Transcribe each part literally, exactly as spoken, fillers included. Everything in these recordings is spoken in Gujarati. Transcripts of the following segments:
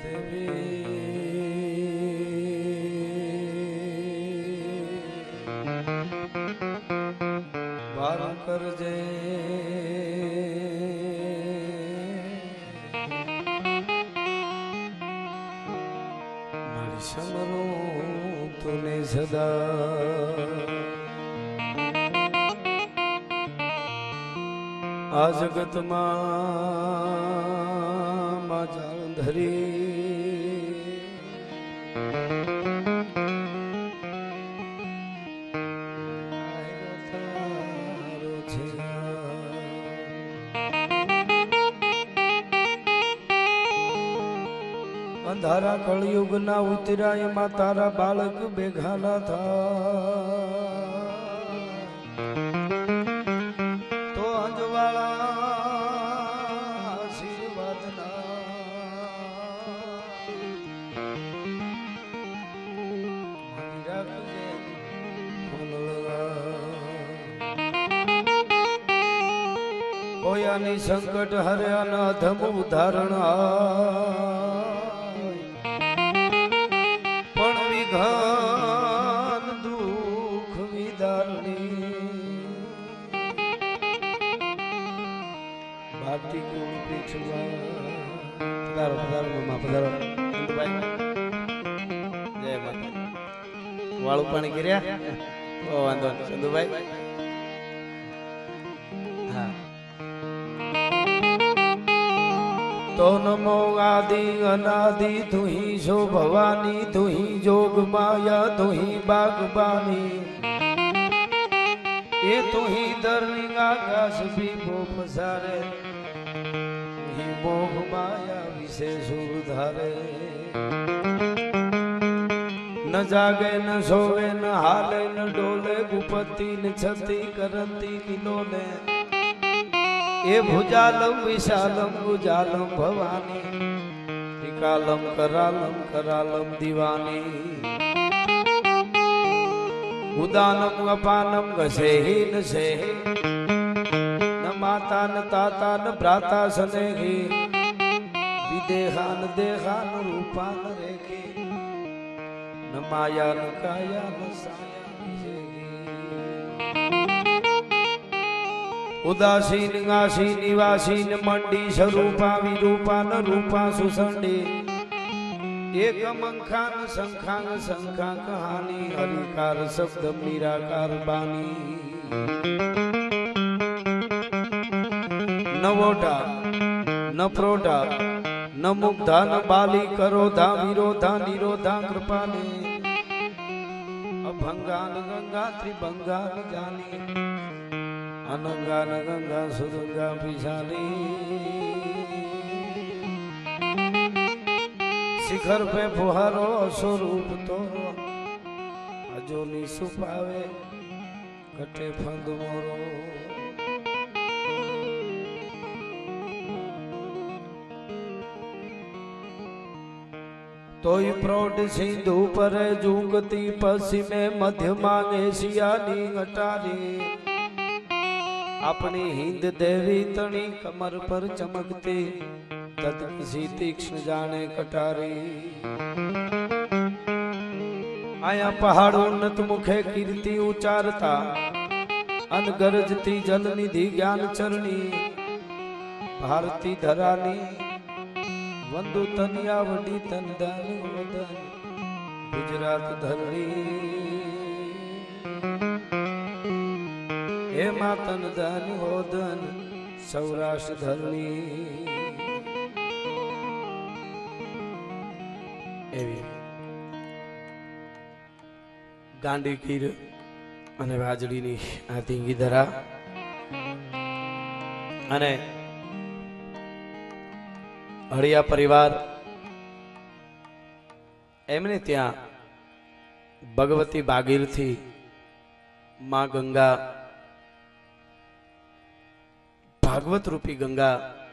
सदा आ जगत मां जान धरी अंधारा कलयुग ना उतरा एमा तारा बालक बेघाना था तो अंजवाला आशीर्वाद ना कोयानी संकट हर्या न धम उदाहरण घन दुख विदारणी भारती को पीछवा पधारो पधारो मामा पधारो भाई जय माता वाळू पाणी કર્યા ओ वांदो चंदू भाई हां तो नमो आदि अनादि तू ही जो भवानी तू ही जोग माया तू ही बागबानी ये तू ही दरलिंग आकाश भी भो पसारे ही मोह माया विषे सुर धारे न जागे न सोवे न हाले न डोले गुपति न छति करंती किलोले ए भुजालम विशालम भुजालम भवानी त्रिकालम करालम करालम दीवानी उदानम अपानम घसेहि न सेहि न माता न ताता न भ्राता स्नेहि विदेहा न देहा न रूपा न रेखी न माया न काया न साया उदासीन गासी निवासीन मंडी स्वरूपा विरूपा न रूपा सुसंडी एक मंखान संखान संखा कहानी हरिकार शब्द निराकार बानी न वोटा न प्रोटा न मुग्धा न बाली करोधा विरोधा निरोधा कृपाने अभंगान गंगा त्रिभंगान जानी अनंगा न गंगा सुरंगा पिछाली शिखर पे फुहारो स्वरूप तो अजोनी सुपावे कटे फंद मोरो तोई प्रौढ़ सिंधु पर जूंगती पश्चिमे मध्य मांगे सियानी अटारी अपनी हिंद देवी तणी कमर पर चमकती तद किसी तीक्ष्ण जाने कटारी आया पहाड़ उन्नत मुखे कीर्ति उचारता अनगरजती जल निधि ज्ञान चरणी भारती धरानी वंदु तनिया वडी तन दान वदन गुजरात धरणी हे मातन धन होदन सौराष्ट्र धरणी एवी गांडी कीर अने वाजड़ीनी आ तींगी धरा अने हड़िया परिवार एमने त्या भगवती बागीर थी मां गंगा भागवत रूपी गंगा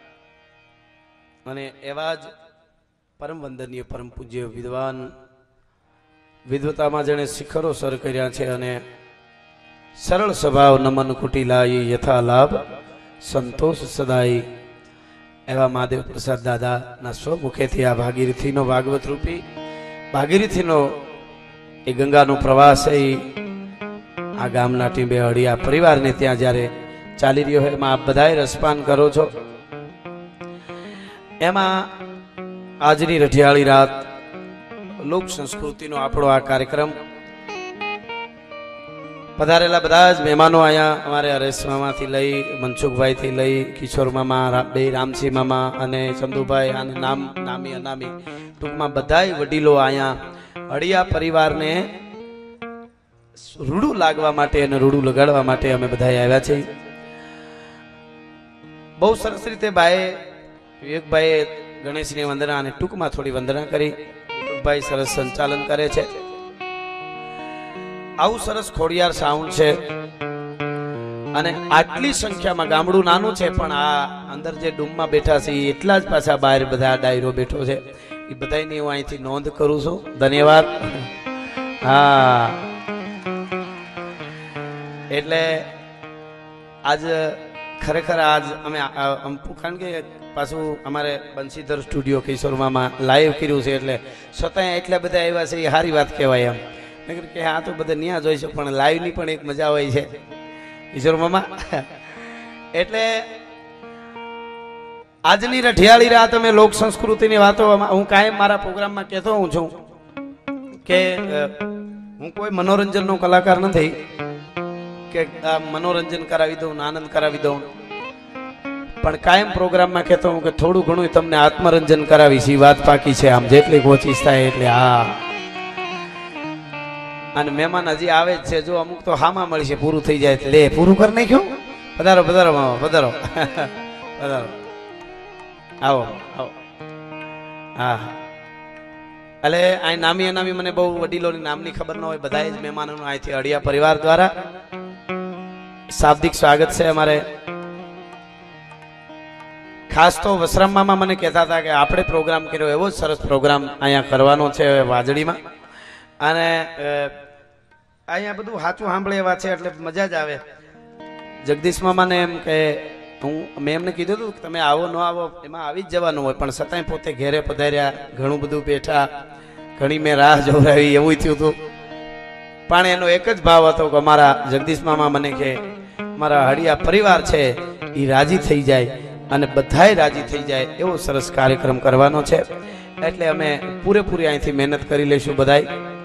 अने एवाज परम वंदनीय परम पूज्य विद्वान विद्वता में जने शिखरो सर कर्या छे अने सरल स्वभाव नमन कुटिलाई यथा लाभ संतोष सदाई એવા મહાદેવ પ્રસાદ દાદાના સ્વમુખેથી આ ભાગીરથીનો ભાગવત રૂપી ભાગીરથીનો એ ગંગાનો પ્રવાસ એ આ ગામના ટીંબે હળિયા પરિવારને ત્યાં જ્યારે ચાલી રહ્યો હોય એમાં આપ બધાએ રસપાન કરો છો. એમાં આજની રઢિયાળી રાત લોક સંસ્કૃતિનો આપણો આ કાર્યક્રમ પધારેલા બધા જ મહેમાનો અહીંયા અમારે હરેશ મામાથી લઈ મનસુખભાઈ થી લઈ કિશોર મામા બે રામસિંહ મામા અને ચંદુભાઈ અને નામ નામી અનામી ટૂંકમાં બધાય વડીલો અહીંયા હળિયા પરિવારને રૂડું લાગવા માટે અને રૂડું લગાડવા માટે અમે બધા આવ્યા છીએ. બહુ સરસ રીતે ભાઈ વિવેકભાઈએ ગણેશની વંદના અને ટૂંકમાં થોડી વંદના કરી. વિવેકભાઈ સરસ સંચાલન કરે છે. આવું સરસ ખોડિયાર સાઉન્ડ છે અને આટલી સંખ્યામાં ગામડું નાનું છે પણ આ અંદર જે ડૂમમાં બેઠા છે એટલા જ પાછા બહાર બધા ડાયરો બેઠો છે એ બધાની હું અહીંથી નોંધ કરું છું. ધન્યવાદ. હા એટલે આજ ખરેખર આજ અમે કારણ કે પાછું અમારે બંસીધર સ્ટુડિયો કિશોરમામાં લાઈવ કર્યું છે એટલે છતાંય એટલા બધા આવ્યા છે એ સારી વાત કહેવાય. એમ કે આ તો બધા ન્યા જોઈ છે પણ લાઈવની પણ એક મજા હોય છે કિશોર મામા. એટલે આજની રઢિયાળી રાત અમે લોક સંસ્કૃતિની વાતો હું કાયમ મારા પ્રોગ્રામમાં કહેતો હું છું કે હું કોઈ મનોરંજનનો કલાકાર નથી કે મનોરંજન કરાવી દઉં આનંદ કરાવી દઉં, પણ કાયમ પ્રોગ્રામમાં કહેતો હું કે થોડું ઘણું તમને આત્મરંજન કરાવીશ. એ વાત પાકી છે. આમ જેટલી કોશિશ થાય એટલે હા. અને મહેમાન હજી આવે જ છે. જો અમુક તો હામાં મળશે પૂરું થઈ જાય લે પૂરું કરી નાખ્યું. પધારો પધારો મામા પધારો પધારો આવો આવો. હા એટલે આ નામી અનામી મને બહુ વડીલોની નામની ખબર ન હોય. બધા જ મહેમાનોનું અહીંથી હળિયા પરિવાર દ્વારા શાબ્દિક સ્વાગત છે અમારે. ખાસ તો વસરામ મામા મને કહેતા હતા કે આપણે પ્રોગ્રામ કર્યો એવો જ સરસ પ્રોગ્રામ અહીંયા કરવાનો છે વાજડીમાં અને અહીંયા બધું સાચું સાંભળે એવા છે એટલે મજા જ આવે. જગદીશ મામાને એમ કે હું મેં એમને કીધું હતું કે તમે આવો ન આવો એમાં આવી જ જવાનું હોય, પણ છતાંય પોતે ઘેરે પધાર્યા, ઘણું બધું બેઠા, ઘણી મેં રાહ જોવડાવી એવું થયું હતું. પણ એનો એક જ ભાવ હતો કે અમારા જગદીશ મામા મને કે મારા હળિયા પરિવાર છે એ રાજી થઈ જાય અને બધાય રાજી થઈ જાય એવો સરસ કાર્યક્રમ કરવાનો છે. એટલે અમે પૂરેપૂરી અહીંથી મહેનત કરી લઈશું બધાય.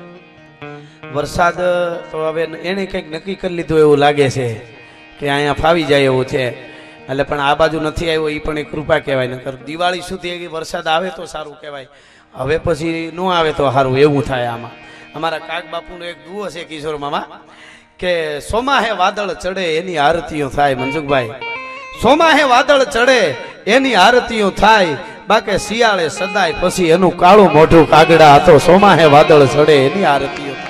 વરસાદ તો હવે એને કંઈક નક્કી કરી લીધું એવું લાગે છે કે અહીંયા ફાવી જાય એવું છે. એટલે પણ આ બાજુ નથી આવ્યો એ પણ એક કૃપા કહેવાય. નકર દિવાળી સુધી વરસાદ આવે તો સારું કહેવાય, હવે પછી ન આવે તો સારું એવું થાય. આમાં અમારા કાક બાપુનો એક દુઓ છે કિશોર મામા કે સોમાહે વાદળ ચડે એની આરતીઓ થાય. મનસુખભાઈ, સોમાહે વાદળ ચડે એની આરતીઓ થાય, બાકી શિયાળે સદાય પછી એનું કાળું મોઢું કાગડા હતો. સોમાહે વાદળ ચડે એની આરતીઓ થાય.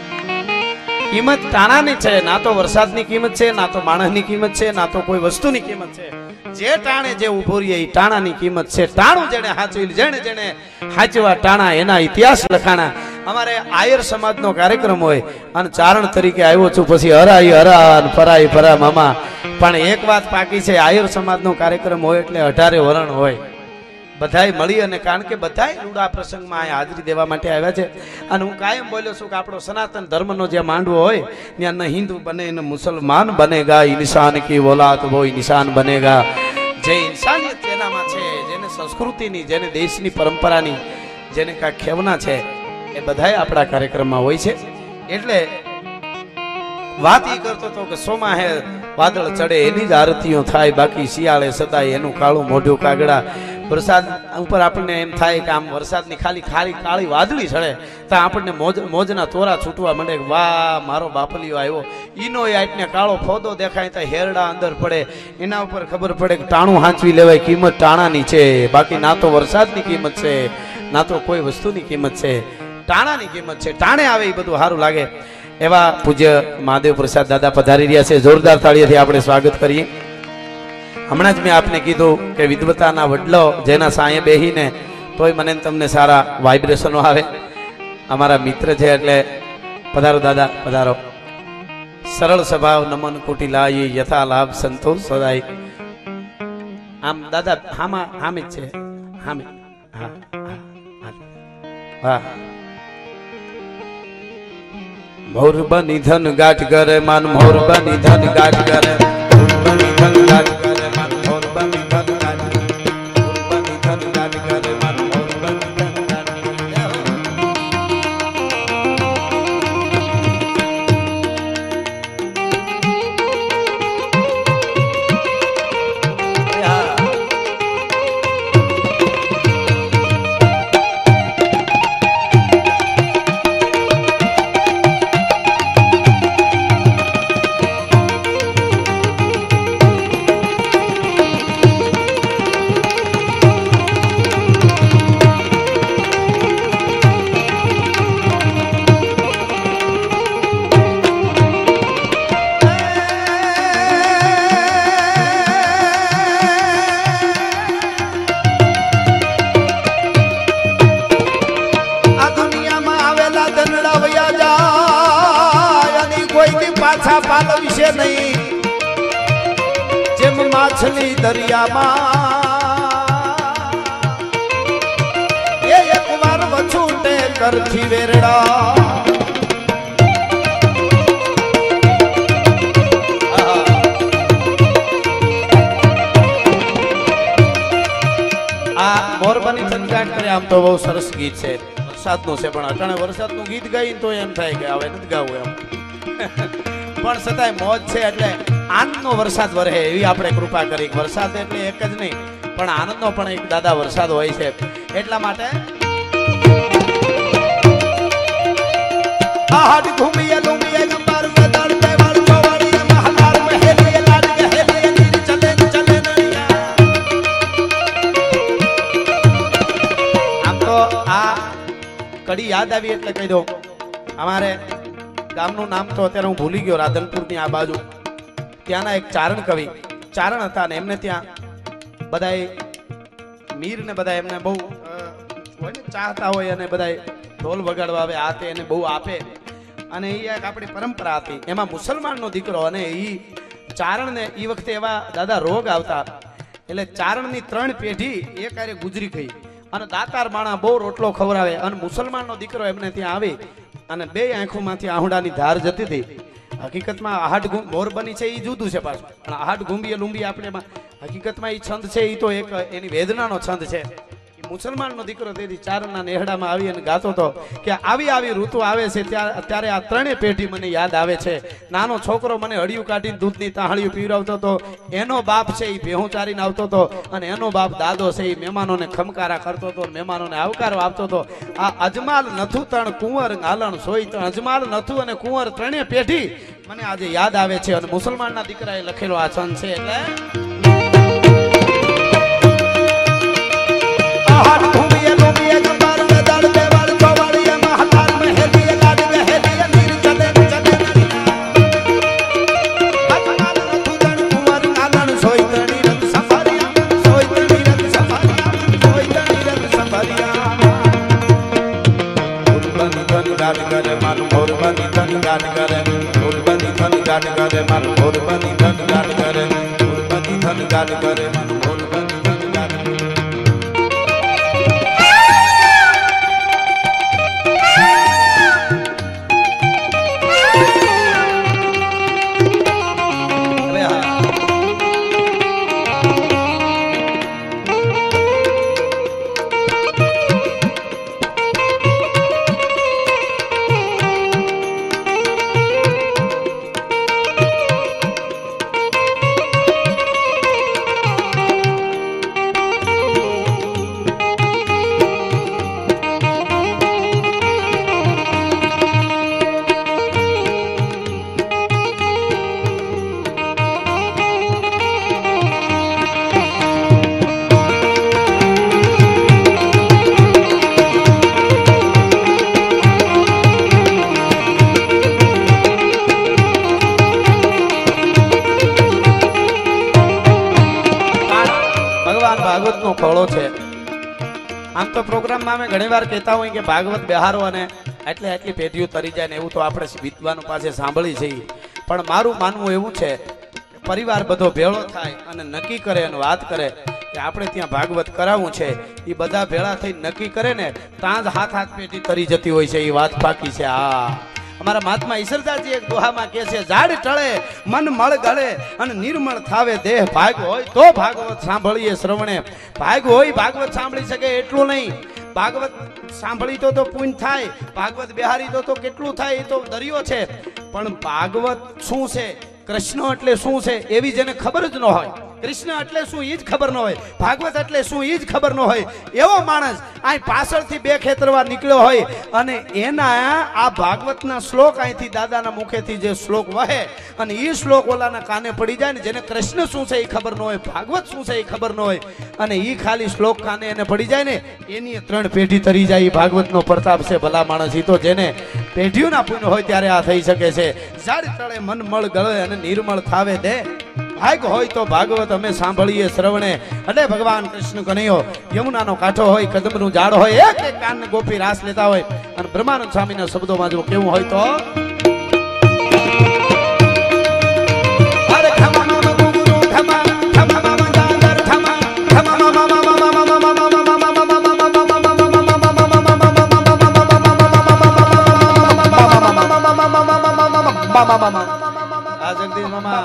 કિંમત ટાણાની છે, ના તો વરસાદની કિંમત છે, ના તો માણસની કિંમત છે, ના તો કોઈ વસ્તુની કિંમત છે. જે ટાણે જે ઉભો રહીએ એ ટાણાની કિંમત છે. ટાણું જેને હાચવી જેને જેને હાચવા ટાણા એના ઇતિહાસ લખાણા. અમારે આયર સમાજનો કાર્યક્રમ હોય અને ચારણ તરીકે આવ્યો છું, પછી હરાઈ હરા ફરાઈ ફરા મામા. પણ એક વાત પાકી છે, આયર સમાજનો કાર્યક્રમ હોય એટલે અઢારે વરણ હોય. બધાય મળી અને કારણ કે બધાય રૂડા પ્રસંગમાં અહીંયા હાજરી દેવા માટે આવ્યા છે. અને હું કાયમ બોલ્યો છું કે આપણો સનાતન ધર્મનો જે માંડવો હોય ત્યાં ન હિન્દુ બને ન મુસલમાન બનેગા, ઇન્સાન કી ઓલાદ વો ઇન્સાન બનેગા. જે ઇન્સાનિયત જેનામાં છે, જેને સંસ્કૃતિની, જેને દેશની પરંપરાની, જેને કાંઈ ખેવના છે એ બધાય આપણા કાર્યક્રમમાં હોય છે. એટલે વાત એ કરતો હતો કે સોમાહે વાદળ ચડે એની જ આરતીઓ થાય, બાકી શિયાળે સદાય એનું કાળું મોઢું કાગડા. વરસાદ ઉપર આપણને એમ થાય કે આમ વરસાદની ખાલી ખાલી કાળી વાદળી ચડે તો આપણને મોજ મોજના તોરા છૂટવા માંડે. વાહ મારો બાપલીઓ આવ્યો. ઈનો આટને કાળો ફોદો દેખાય તો હેરડા અંદર પડે. એના ઉપર ખબર પડે કે ટાણું હાંચવી લેવાય. કિંમત ટાણાની છે, બાકી ના તો વરસાદની કિંમત છે, ના તો કોઈ વસ્તુની કિંમત છે. ટાણાની કિંમત છે. ટાણે આવે એ બધું સારું લાગે. એવા પૂજ્ય મહાદેવ પ્રસાદ દાદા પધારી રહ્યા છે. જોરદાર તાળીઓથી આપણે સ્વાગત કરીએ. હમણાં જ મેં આપને કીધું કે વિદ્વતાના વડલો જેના સાંયે બેહીને તોય મને તમને સારા વાઇબ્રેશનો આવે. અમારા મિત્ર છે એટલે પધારો દાદા પધારો. સરળ સ્વભાવ નમન કોટી લાય યથા લાભ સંતોષ સદાય. આમ દાદા હામાં હામે જ છે હામે હા હા મોર બની ધન ગાટ કરે માન મોર બની ધન ગાટ કરે મોર બની ધન ગાટ કરે માન મોર બની ધન ગાટ મોર બની ધન ગાટ કરે માન મોર બની ધન ગાટ પાછા પાલવશે નહીં જેમ માછલી દરિયામાં એ એક વાર વછૂટે કરથી વેરડા આ મોરબાની સંગાટ કરે આમ તો બહુ સરસ ગીત છે વરસાદનું છે પણ અટાણે વરસાદનું ગીત ગાઈને તો એમ થાય કે હવે નથી ગાવું એમ પણ છતાંય મોજ છે એટલે આનંદનો વરસાદ વરહે એવી આપણે કૃપા કરી. વરસાદ એટલે એક જ નહીં પણ આનંદનો પણ એક દાદા વરસાદ હોય છે. એટલા માટે આહાડ ઘૂમીએ લૂમીએ ગંબાર મેદાન દેવાળ પવાડીએ મહાલાર મહેલીએ લાડ ગહેલીએ નીર ચલે ચલે નળિયા. આમ તો આ કડી યાદ આવી એટલે કહી દઉં અમારે ગામનું નામ તો અત્યારે હું ભૂલી ગયો રાધનપુરની આ બાજુ ત્યાંના એક ચારણ કવિ ચારણ હતા ને એમને ત્યાં બધાય મીર ને બધા એમને બહુ ચાહતા હોય અને બધા ઢોલ વગાડવા આવે આ તે એને બહુ આપે અને એ એક આપણી પરંપરા હતી. એમાં મુસલમાનનો દીકરો અને એ ચારણને એ વખતે એવા દાદા રોગ આવતા એટલે ચારણની ત્રણ પેઢી એ કાર્ય ગુજરી ગઈ અને દાતાર માણા બહુ રોટલો ખવડાવે અને મુસલમાનનો દીકરો એમને ત્યાં આવી અને બે આંખોમાંથી આહુડાની ધાર જતી હતી. હકીકતમાં આહાટ મોરબની છે એ જુદું છે પાછું પણ આહાટ ગુંબી લુંબી આપણે હકીકતમાં એ છંદ છે એ તો એક એની વેદનાનો છંદ છે. મુસલમાનનો દીકરો તેથી ચારણના નેહડામાં આવી અને ગાતો હતો કે આવી આવી ઋતુ આવે છે ત્યારે આ ત્રણેય પેઢી મને યાદ આવે છે. નાનો છોકરો મને હળિયું કાઢીને દૂધની તાહળીઓ પીવડાવતો હતો, એનો બાપ છે એ ભેહું ચારીને આવતો હતો અને એનો બાપ દાદો છે એ મહેમાનોને ખમકારા કરતો હતો, મહેમાનોને આવકારો આપતો હતો. આ અજમાલ નથુ તણ કુંવર ગાલણ સોઈ તણ અજમાલ નથુ અને કુંવર ત્રણેય પેઢી મને આજે યાદ આવે છે. અને મુસલમાનના દીકરાએ લખેલો આ છંદ છે. એટલે આહાડ ઘૂમીએ લૂમીએ ગંબાર મેદાન દેવાળ પવાડીએ મહાલાર મહેલીએ લાડ ગહેલીએ નીર ચલે ચલે નળિયા. અજમાલ નથુ તણ કુંવર ગાલણ સોઈ તણી રત સંભારિયા સોઈ તણી રત સંભારિયા સોઈ તણી રત સંભારિયા. મોરબની ધન ગાટ કરે માન મોરબની ધન ગાટ કરે મોરબની ધન ગાટ કરે માન મોરબની ધન ગાટ કરે મોરબની ધન ગાટ કરે માન મોરબની ધન ગાટ કરે. ભાગવતનો ખોળો છે. આમ તો પ્રોગ્રામમાં અમે ઘણી વાર કહેતા હોય કે ભાગવત બહારો અને એટલે આટલી પેઢીઓ તરી જાય ને એવું તો આપણે વિદ્વાનો પાસે સાંભળી છીએ. પણ મારું માનવું એવું છે કે પરિવાર બધો ભેળો થાય અને નક્કી કરે અને વાત કરે કે આપણે ત્યાં ભાગવત કરાવવું છે એ બધા ભેળા થઈ નક્કી કરે ને ત્યાં જ હાથ હાથ પેટી તરી જતી હોય છે. એ વાત પાકી છે. હા, અમારા મહાત્મા ઈશ્વરદાસજી એક દોહામાં કહે છે, ઝાડ ટળે મન મળ ગળે અને નિર્મળ થાવે દેહ. ભાગ હોય તો ભાગવત સાંભળીએ શ્રવણે. ભાગ હોય ભાગવત સાંભળી શકે એટલું નહીં, ભાગવત સાંભળી તો તો પુણ્ય થાય, ભાગવત બિહારી તો તો કેટલું થાય એ તો દરિયો છે. પણ ભાગવત શું છે, કૃષ્ણ એટલે શું છે એવી જેને ખબર જ ન હોય, કૃષ્ણ એટલે શું એ જ ખબર ન હોય, ભાગવત એટલે શું એ જ ખબર ન હોય, એવો માણસ અહીં પાછળથી બે ખેતરવા નીકળ્યો હોય અને એના આ ભાગવતના શ્લોક અહીંથી દાદાના મુખેથી જે શ્લોક વહે અને એ શ્લોક ઓલાના કાને પડી જાય ને, જેને કૃષ્ણ શું છે એ ખબર ન હોય, ભાગવત શું છે એ ખબર ન હોય અને એ ખાલી શ્લોક કાને એને પડી જાય ને એની ત્રણ પેઢી તરી જાય. ભાગવતનો પ્રતાપ છે ભલા માણસ. એ તો જેને પેઢીઓના પુણ્ય હોય ત્યારે આ થઈ શકે છે. ઝાડ તળે મન મળ ગળે અને નિર્મળ થાવે દે. ભાગ હોય તો ભાગવત અમે સાંભળીએ શ્રવણે. અને ભગવાન કૃષ્ણ કનૈયો યમુનાનો કાંઠો હોય, કદમનું ઝાડ હોય, એક એક કાન ગોપી રાસ લેતા હોય અને બ્રહ્માનંદ સ્વામીના શબ્દોમાં જો કેવું હોય તો આ જગદીશ મામા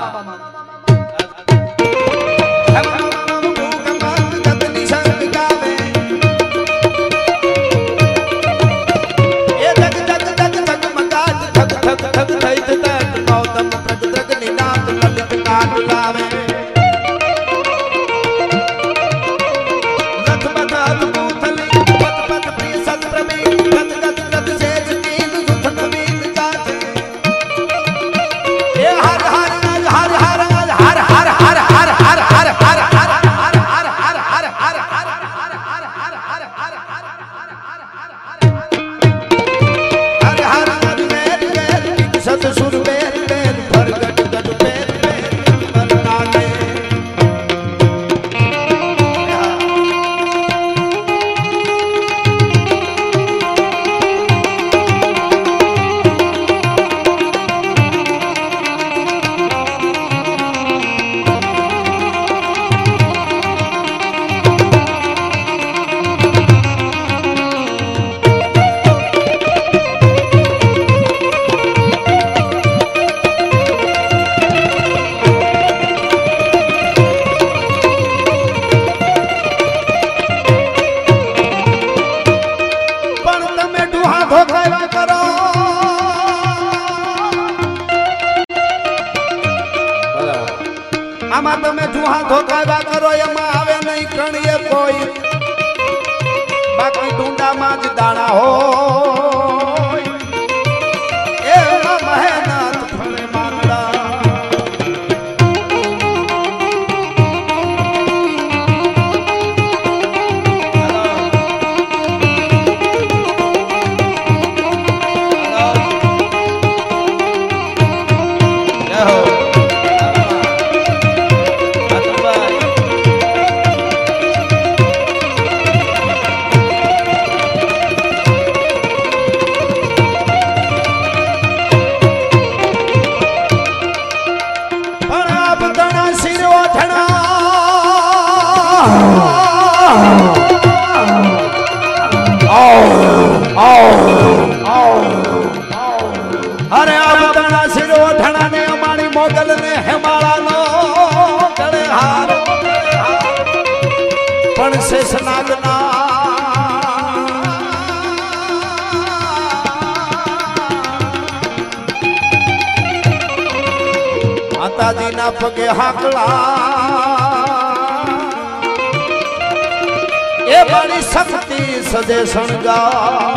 આમાં તમે જુહા ધોકાવા કરો એમાં આવે નહીં કણીએ કોઈ, બાકી ડુંડામાં જ દાણા હોય એમાં મહેનત ફળે માંગડા. અરે આ બધાના શિરો ઠણા ને અમારી મોગલ ને હેમાળાનો ગળે હાર પણ શેષનાગના માતાજીના પગે હાકલા એ મારી શક્તિ સજે શણગા.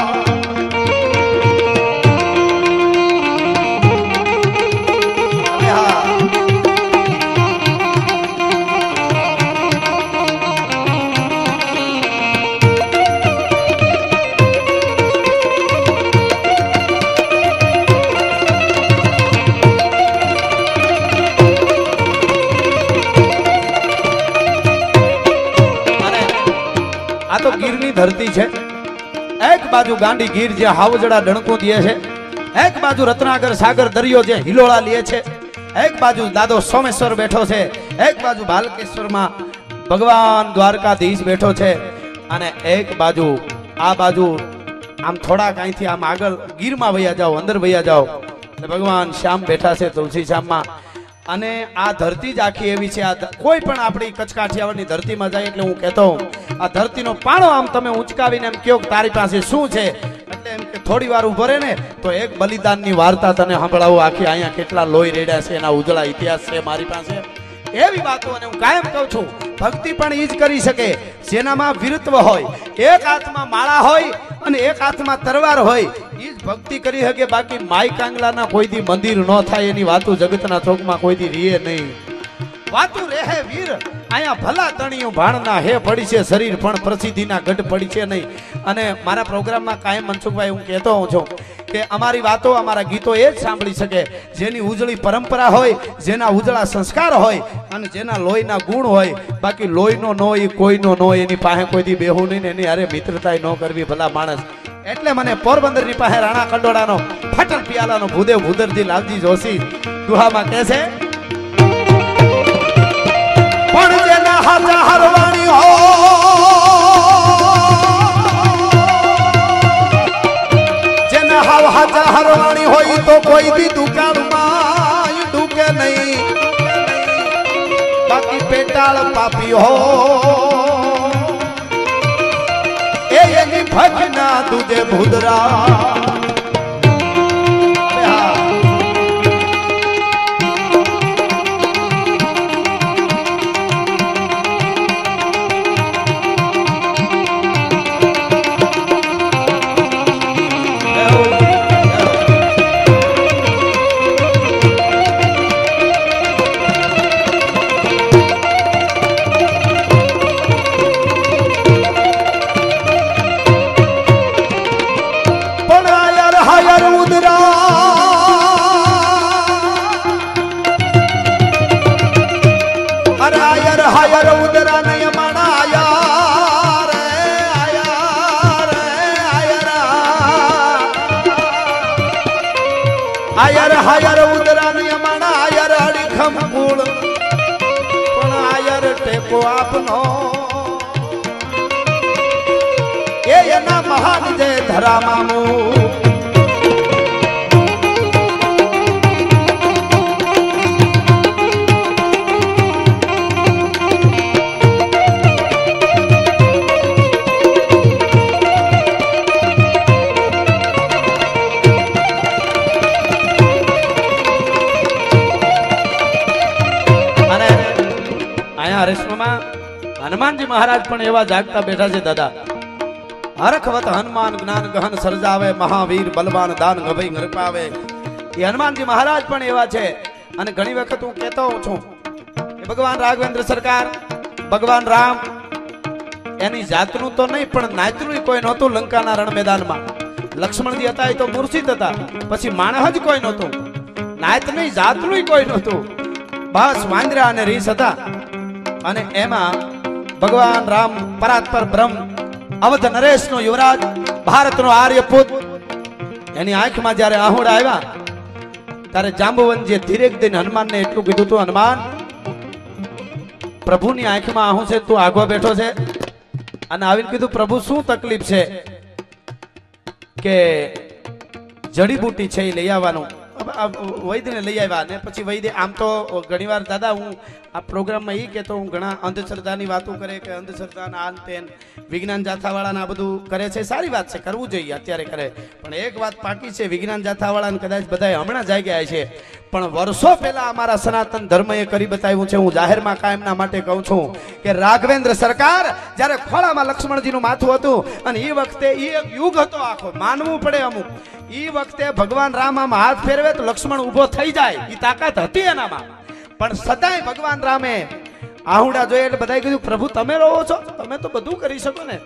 આ તો ગીરની ધરતી છે. એક બાજુ ગાંડી ગીર જે હાવજડા ડણકું દે છે, એક બાજુ રત્નાકર સાગર દરિયો જે હિલોળા લે છે, એક બાજુ દાદો સોમેશ્વર બેઠો છે, એક બાજુ બાલકેશ્વરમાં ભગવાન દ્વારકાધીશ બેઠો છે અને એક બાજુ આ બાજુ આમ થોડાક અહીંથી આમ આગળ ગીરમાં વયા જાઓ, અંદર વયા જાઓ, ભગવાન શ્યામ બેઠા છે તુલસી શ્યામમાં. અને આ ધરતી જ આખી એવી છે. આ કોઈ પણ આપણી કચ્છ કાઠિયાવાડની ધરતીમાં જાય એટલે હું કહેતો હું આ ધરતીનો પાણો આમ તમે ઉંચકાવીને એમ કહો તારી પાસે શું છે, એટલે એમ કે થોડી વાર ઉભો રહે ને તો એક બલિદાનની વાર્તા તને સંભળાવું. આખી અહીંયા કેટલા લોહી રેડ્યા છે, એના ઉજળા ઇતિહાસ છે મારી પાસે. એવી વાતો અને હું કાયમ કહું છું ભક્તિ પણ એ જ કરી શકે જેનામાં વીરત્વ હોય. એક હાથમાં માળા હોય અને એક હાથમાં તરવાર હોય એ જ ભક્તિ કરી શકે. બાકી માઈ કાંગલાના કોઈથી મંદિર ન થાય એની વાતો જગતના ચોકમાં કોઈથી રીએ નહીં. વાતું રહે વીર અહીંયા ભલા તણિયું ભાણના હે પડી છે શરીર પણ પ્રસિદ્ધિના ગઢ પડી છે નહીં. અને મારા પ્રોગ્રામમાં કાયમ મનસુખભાઈ હું કહેતો હું છું કે અમારી વાતો અમારા ગીતો એ જ સાંભળી શકે જેની ઉજળી પરંપરા હોય, જેના ઉજળા સંસ્કાર હોય અને જેના લોહીના ગુણ હોય. બાકી લોહીનો ન હોય કોઈનો ન હોય એની પાસે કોઈથી બેહું નહીં ને એની અરે મિત્રતા ન કરવી ભલા માણસ. એટલે મને પોરબંદરની પાસે રાણા કંડોળાનો ફાટલ પિયાલાનો ભૂદેવ ભૂદરજી લાલજી જોશી દુહામાં કહે છે પણ જેના હાજા હરવાણી હો જેના હાવ હાજા હરવાણી હોય તો કોઈ દી દુકાનમાં ડૂકે નહીં. બાકી પેટાળ પાપી હો એ એની ભજના તુજે ભૂદરા. આયર હાયર ઉદરા નિયમણા આયર અડીખમ કુળ પણ આયર ટેકો આપનો એ એના મહાન જય ધરામામુ. હનુમાનજી મહારાજ પણ એવા જાગતા બેઠા છે દાદા. હરખવત હનુમાન જ્ઞાન ગહન સર્જાવે મહાવીર બલવાન દાન ગભઈ નરપાવે. એ હનુમાનજી મહારાજ પણ એવા છે. અને ઘણી વખત હું કહેતો હોઉં છું કે ભગવાન રાઘવેન્દ્ર સરકાર ભગવાન રામ એની જાતનું તો નહીં પણ નાતનું કોઈ નહોતું. લંકાના રણ મેદાનમાં લક્ષ્મણજી હતા એ તો મૂર્છિત હતા, પછી માણસ જ કોઈ નહોતું. નાત નહીં જાતનું કોઈ નહોતું, બસ વાંદરા અને રીસ હતા. અને એમાં ભગવાન રામ પરાત્પર બ્રહ્મ અવધ નરેશનો યુવરાજ ભારતનો આર્યપુત એની આંખમાં જ્યારે આહુડા આવ્યા ત્યારે જાંબુવનજીએ ધીરે ધીરે હનુમાનને એટલું કીધું તું હનુમાન પ્રભુની આંખમાં આહું છે, તું આગો બેઠો છે. અને આવીને કીધું પ્રભુ શું તકલીફ છે કે જડીબુટી છે એ લઈ આવવાનું. વૈદ્યને લઈ આવ્યા ને પછી વૈદ્ય આમ તો ઘણી વાર દાદા હું આ પ્રોગ્રામમાં એ કહેતો હું ઘણા અંધશ્રદ્ધાની વાતો કરે કે અંધશ્રદ્ધાના આન તેન વિજ્ઞાન જાથાવાળાને આ બધું કરે છે, સારી વાત છે, કરવું જોઈએ અત્યારે કરે. પણ એક વાત પાકી છે, વિજ્ઞાન જાથાવાળાને કદાચ બધા હમણાં જાઈ ગયા છે પણ વર્ષો પહેલા અમારા સનાતન ધર્મએ કરી બતાવ્યું છે. હું જાહેરમાં કાયમના માટે કહું છું કે રાઘવેન્દ્ર સરકાર જ્યારે ખોળામાં લક્ષ્મણજીનું માથું હતું અને એ વખતે એ એક યુગ હતો આખો, માનવું પડે અમુક. એ વખતે ભગવાન રામ આમ હાથ ફેરવે તો લક્ષ્મણ ઉભો થઈ જાય, એ તાકાત હતી એનામાં. પણ સદાય ભગવાન રામે આહુડા જોઈએ એટલે બધાએ કીધું પ્રભુ તમે રહો છો, તમે તો બધું કરી શકો ને,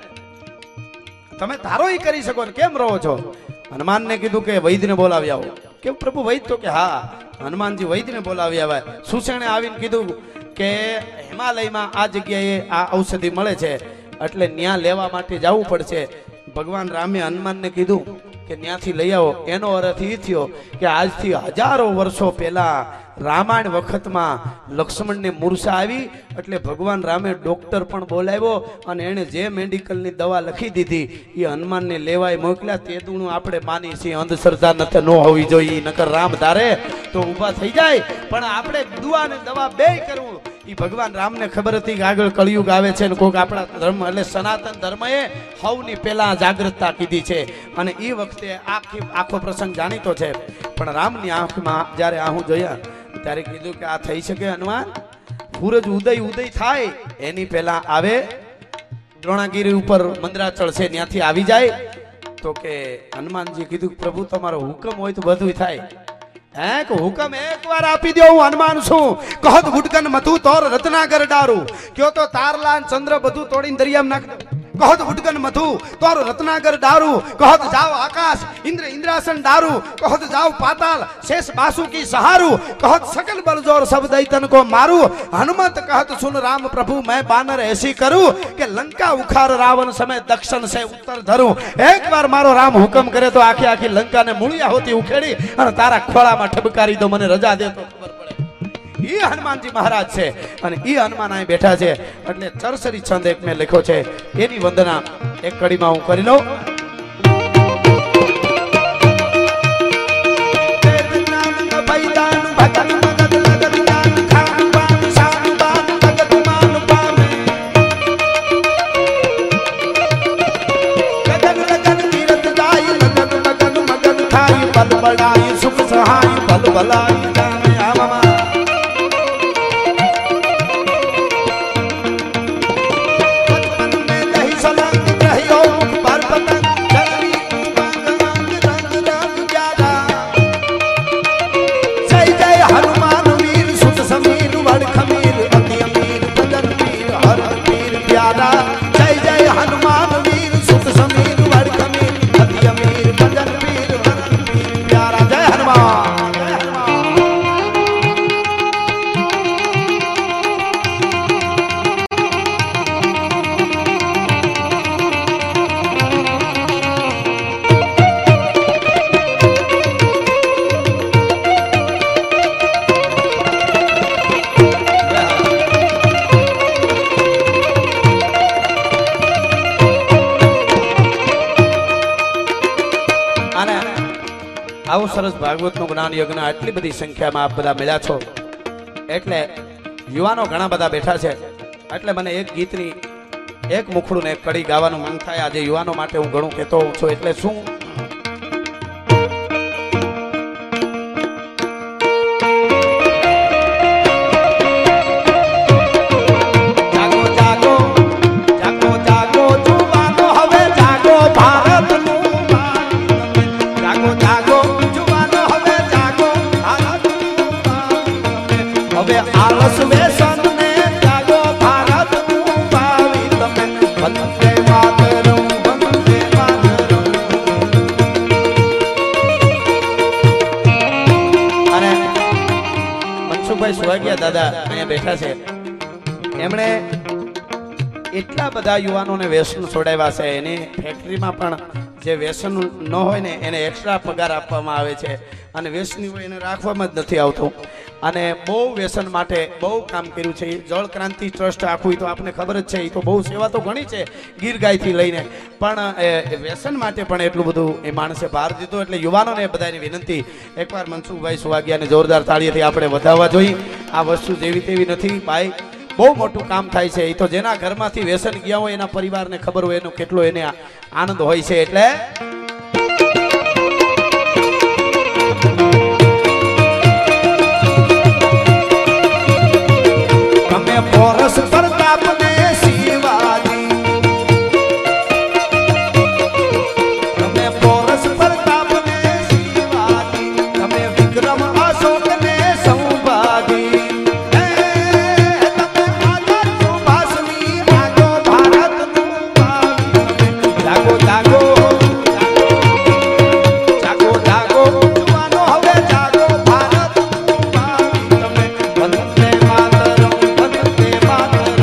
તમે ધારો એ કરી શકો ને, કેમ રહો છો? હનુમાનને કીધું કે વૈદ્યને બોલાવી આવો. કેમ પ્રભુ વૈદ્ય? તો કે હા. હનુમાનજી વૈદ્યને બોલાવી આવ્યા. સુષેણે આવીને કીધું કે હિમાલયમાં આ જગ્યાએ આ ઔષધિ મળે છે એટલે ન્યા લેવા માટે જવું પડશે. ભગવાન રામે હનુમાનને કીધું કે ત્યાંથી લઈ આવો. એનો અર્થ એ થયો કે આજથી હજારો વર્ષો પહેલા રામાયણ વખતમાં લક્ષ્મણને મૂર્છા આવી એટલે ભગવાન રામે ડોક્ટર પણ બોલાવ્યો અને એને જે મેડિકલની દવા લખી દીધી એ હનુમાનને લેવાય મોકલ્યા. તે દુણું આપણે માની છીએ, અંધશ્રદ્ધા નથી ન હોવી જોઈએ, નકર રામ ધારે તો ઊભા થઈ જાય. પણ આપણે દુઆ અને દવા બે કરવું એ ભગવાન રામને ખબર હતી કે આગળ કળિયુગ આવે છે ને કોઈક આપણા ધર્મ એટલે સનાતન ધર્મએ સૌની પહેલા જાગૃતતા કીધી છે અને એ વખતે આખી આખો પ્રસંગ જાણીતો છે. પણ રામની આંખમાં જ્યારે આહું જોયા ત્યારે કીધું કે આ થઈ શકે હનુમાન? સૂરજ ઉદય ઉદય થાય એની પહેલા આવે, દ્રોણાગીરી ઉપર મંદરાચળ છે ત્યાંથી આવી જાય. તો કે હનુમાનજી કીધું પ્રભુ તમારો હુકમ હોય તો બધું થાય. હે કે હુકમ એક વાર આપી દો, હું હનુમાન છું. કહત ગુડકન મથુ તોર રત્નાગર ડારું, કયો તો તારલા ચંદ્ર બધું તોડીને દરિયામાં નાખ દો. કહત ગુડકન મથુ તોર રત્નાગર ડારું, કહત જાવ આકાશ ઇન્દ્ર ઇન્દ્રાસન ડારું, કહત જાવ પાતાલ શેષ બાસુકી સહારું, કહત सकल बलजोर सब दैतन को मारू. हनुमत कहत सुन राम प्रभु मैं बानर ऐसी करूं કે લંકા ઉખાર રાવણ समय દક્ષિણ से उत्तर धरूं. एक बार मारो राम हुकम करे तो आखी आखी लंका ने મૂળિયા હોતી ઉખેડી અને તારા ખોળામાં ઠબકારી દો, મને રજા દે તો ખબર પડે. ઈ હનુમાનજી મહારાજ છે અને ઈ હનુમાન અહીં બેઠા છે એટલે ચરસરી છંદ એક મેં લખ્યો છે, એની વંદના એક કડીમાં હું કરી લઉં. बड़ाई सुख सहाय बल भलाई जाने आवा बचपन में दही सलंग रहियो पर पतंग जल्दी रंग रंग रंग ज्यादा. जय जय हनुमान वीर सुत समीर वड़ खमीर अति अमीर भजन वीर हर वीर प्यारा. जय जय हनुमान वीर सुत समीर वड़ खमीर अति अमीर भजन वीर हर वीर प्यारा. जय हनुमान. આવું સરસ ભાગવતનું જ્ઞાન યજ્ઞ આટલી બધી સંખ્યામાં આપ બધા મળ્યા છો એટલે યુવાનો ઘણા બધા બેઠા છે એટલે મને એક ગીતની એક મુખડું ને એક કડી ગાવાનું મન થાય. આજે યુવાનો માટે હું ઘણું કહેતો હોઉં છું એટલે શું સુવાગ્યા દાદા અહીંયા બેઠા છે, એમણે એટલા બધા યુવાનોને વ્યસન છોડાવ્યા છે. એની ફેક્ટરીમાં પણ જે વ્યસન ન હોય ને એને એક્સ્ટ્રા પગાર આપવામાં આવે છે અને વ્યસની હોય એને રાખવામાં જ નથી આવતું. અને બહુ વ્યસન માટે બહુ કામ કર્યું છે. જળ ક્રાંતિ ટ્રસ્ટ આખું તો આપને ખબર જ છે, એ તો બહુ સેવા તો ઘણી છે ગીર ગાયથી લઈને, પણ વ્યસન માટે પણ એટલું બધું એ માણસે ભાર દીધો. એટલે યુવાનોને બધાની વિનંતી એકવાર મનસુખભાઈ સુવાગિયાને જોરદાર તાળીથી આપણે વધાવવા જોઈએ. આ વસ્તુ જેવી તેવી નથી ભાઈ, બહુ મોટું કામ થાય છે. એ તો જેના ઘરમાંથી વ્યસન ગયા હોય એના પરિવારને ખબર હોય એનો કેટલો એને આનંદ હોય છે. એટલે તમે પોરસ પ્રતાપ ને શિવાજી, તમે પોરસ પ્રતાપ ને શિવાજી, તમે વિક્રમ અશોક ને સંભાજી, તમે આગળ સુભાષની આગો ભારત નું જાગો જાગો જાગો જાગો જુવાનો હવે જાગો ભારત નું તમે વંદે માતરમ વંદે માતરમ.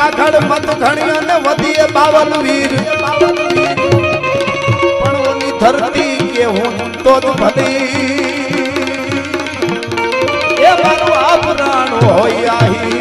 પાખડ મત ઘણી અને વધીએ બાવન વીર પણ ઓની ધરતી કે હું તો જ ભલી એ મારું આપરાણ હોય આહી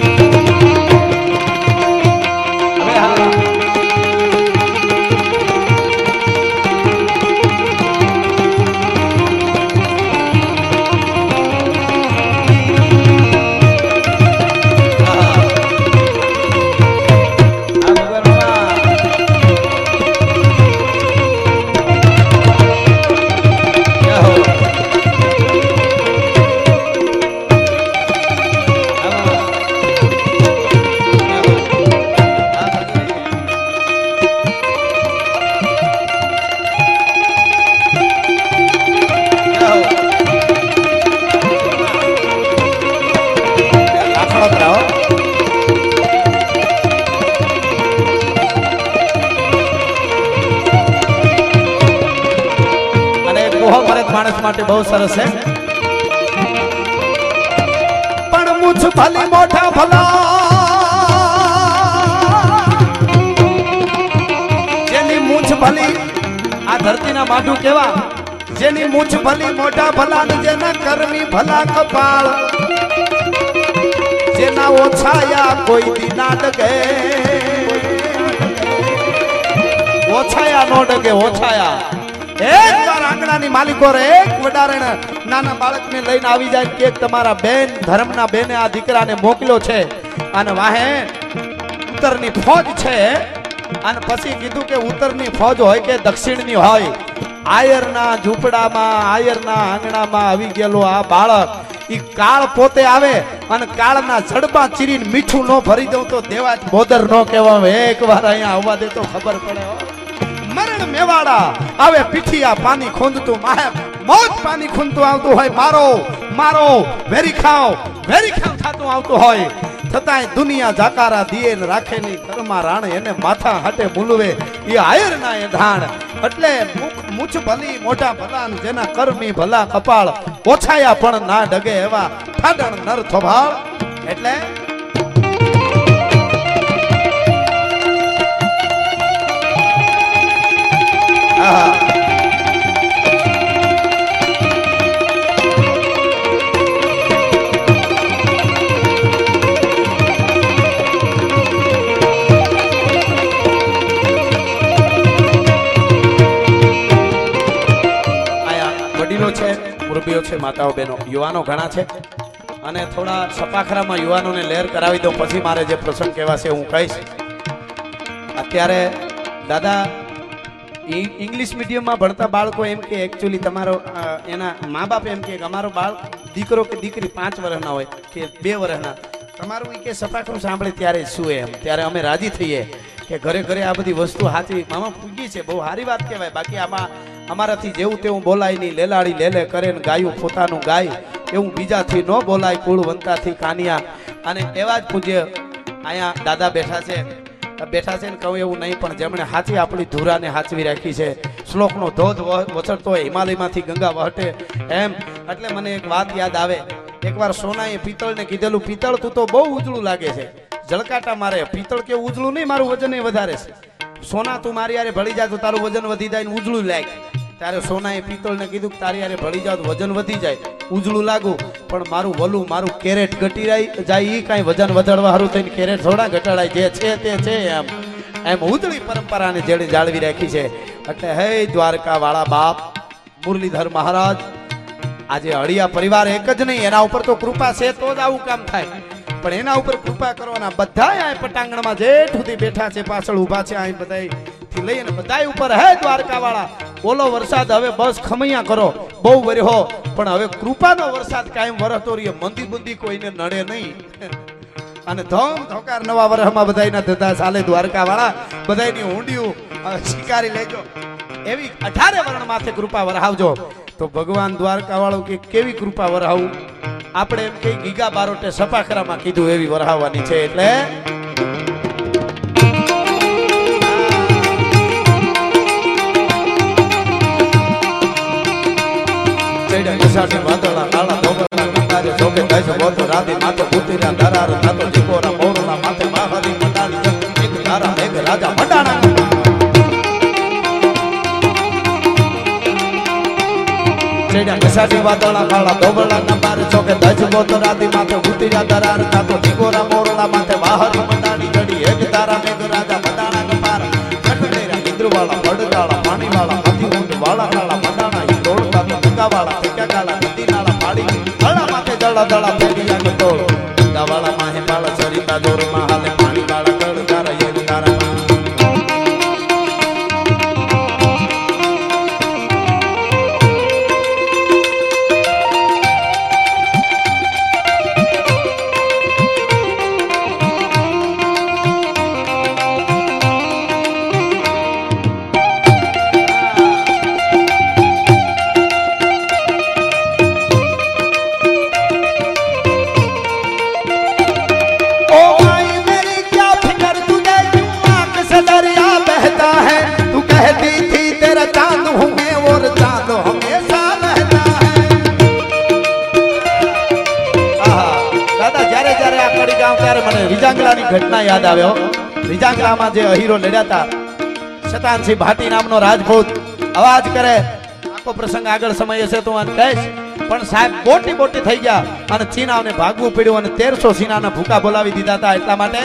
માણસ માટે બહુ સરસ છે પણ મૂછ ભલી મોઢા ભલા જેની મૂછ ભલી આ ધરતીના માઢું કેવા જેની મૂછ ભલી મોઢા ભલા ને જેના કરમી ભલા કપાળ જેના ઓછાયા કોઈ દી ના ડગે ઓછાયા નો ડગે ઓછાયા એક વાર આંગણાની માલિકો રે એક વડારણ નાના બાળકને લઈને આવી જાય કે તમારા બેન ધર્મના બેને આ દીકરાને મોકલ્યો છે અને વાહે ઉત્તરની ફોજ છે અને પછી કીધું કે ઉત્તરની ફોજ હોય કે દક્ષિણની હોય આયરના ઝૂંપડામાં આયરના આંગણામાં આવી ગયેલો આ બાળક ઈ કાળ પોતે આવે અને કાળના જડબા ચીરીને મીઠું ન ભરી દઉં તો દેવા જ બોદર ન કહેવાય એક વાર અહીંયા આવવા દે તો ખબર પડે મરણ મેવાડા આવે પીઠિયા પાણી ખૂંદતું માહે મોજ પાણી ખૂંદતું આવતું હોય મારો મારો વેરી ખાવ વેરી ખાવ થાતું આવતું હોય છતાંય દુનિયા જાકારા દિયે ને રાખે ની ઘરમાં રાણ એને માથા હાટે બોલવે એ આયર ના એ ધાણ એટલે મૂછ ભલી મોઢા ભલા જેના કરમી ભલા કપાળ ઓછાયા પણ ના ડગે એવા ઠાડણ નર થોભાળ એટલે વડીલો છે મુરબીઓ છે માતાઓ બહેનો યુવાનો ઘણા છે અને થોડા સપાખરામાં યુવાનોને લહેર કરાવી દઉં પછી મારે જે પ્રસંગ કહેવા છે હું કહીશ અત્યારે દાદા ઇંગ્લિશ મીડિયમમાં ભણતા બાળકો એમ કે એકચ્યુઅલી તમારો એના મા બાપ એમ કે અમારો બાળક દીકરો કે દીકરી પાંચ વર્ષના હોય કે બે વર્ષના તમારું એ કે સપાખરું સાંભળે ત્યારે શું એમ ત્યારે અમે રાજી થઈએ કે ઘરે ઘરે આ બધી વસ્તુ સાચી મામા પૂજી છે બહુ સારી વાત કહેવાય બાકી આમાં અમારાથી જેવું તેવું બોલાય નહીં લેલાડી લેલે કરે ને ગાયું પોતાનું ગાય એવું બીજાથી ન બોલાય કુળવંતાથી કાનિયા અને એવા જ પૂજ્ય અહીંયા દાદા બેઠા છે બેઠા છે ને કહું એવું નહીં પણ જેમણે હાચી આપણી ધુરાને હાચવી રાખી છે શ્લોકનો ધોધ વછડતો હોય હિમાલયમાંથી ગંગા વહટે એમ એટલે મને એક વાત યાદ આવે એકવાર સોનાએ પિત્તળને કીધેલું પિત્તળ તું તો બહુ ઉજળું લાગે છે જળકાટા મારે પિત્તળ કે ઉજળું નહીં મારું વજન વધારે છે સોના તું મારી યારે ભળી જાય તો તારું વજન વધી જાય ને ઉજળું લાગે ત્યારે સોનાએ પિત્તળને કીધું કે તારી યારે ભળી જાય તો વજન વધી જાય ઉજળું લાગુ પણ મારું વલું મારું કેરેટ ઘટી જાય એ કાંઈ વજન વધારવા સારું થઈને કેરેટ થોડા ઘટાડાય જે છે તે છે એમ એમ ઉજળી પરંપરાને જેણે જાળવી રાખી છે એટલે હે દ્વારકા વાળા બાપ મુરલીધર મહારાજ આજે અળિયા પરિવાર એક જ નહીં એના ઉપર તો કૃપા છે તો જ આવું કામ થાય પણ એના ઉપર કૃપા કરવાના બધા આ પટાંગણમાં જેઠ સુધી બેઠા છે પાછળ ઊભા છે અહીં બધા થી લઈને બધા ઉપર હે દ્વારકા વાળા ઓલો વરસાદ હવે બસ ખમૈયા કરો બહુ વર્યો પણ હવે કૃપાનો વરસાદ કાયમ વરસતો રહીએ મંદી બુંદી કોઈને નડે નહીં અને ધમ ધોકાર નવા વર્ષમાં બધાયના ધંધા ચાલે દ્વારકા વાળા બધાયની ઊંડિયું શિકારી લેજો એવી અઢારે વર્ણ માથે કૃપા વરહાવજો તો ભગવાન દ્વારકા વાળો કે કેવી કૃપા વરહાવું આપણે એમ કઈ ગીગા બારોટે સપાખરામાં કીધું એવી વરહાવવાની છે એટલે વાદળા કાળા ધોબળા ગંગારે જોકે દસ બોતો રાધી માથે ભૂતીરા દરાર નાતો જીકોરા મોરલા માથે મહારી કસાટી વાદળા કાળા ધોબળા ના બાર ચોકે ધજ ગોતો રાતી માથે ઉતર્યા દરાર કાતો ઢીકોરા મોરલા માથે વાહરી મંડાણી જડી એક તારા મેઘ રાજા મદાણા કપાર કટડેરા ઇન્દ્રવાળા પડગાળા પાણીવાળા હાથી ઊંટ વાળા કાળા મદાણા ઈ દોડતા તો ટકાવાળા ઠેકા કાળા નદી નાળા પાડી હળા માથે દળા દળા ફેરી લાગે તોડ ગાવાળા માહે પાળા સરિતા દોરમાં હાલે પાણી વાળા કડગારા એક તારા રીજાંગલાની ઘટના યાદ આવ્યો રીજાંગલામાં જે અહીરો લડ્યા હતા શતાનસિંહ ભાટી નામનો રાજપૂત અવાજ કરે આખો પ્રસંગ આગળ સમય હશે તો હું કહીશ પણ સાહેબ બોટી બોટી થઈ ગયા અને ચીનાઓને ભાગવું પડ્યું અને તેરસો સીનાના ભૂકા બોલાવી દીધા હતા એટલા માટે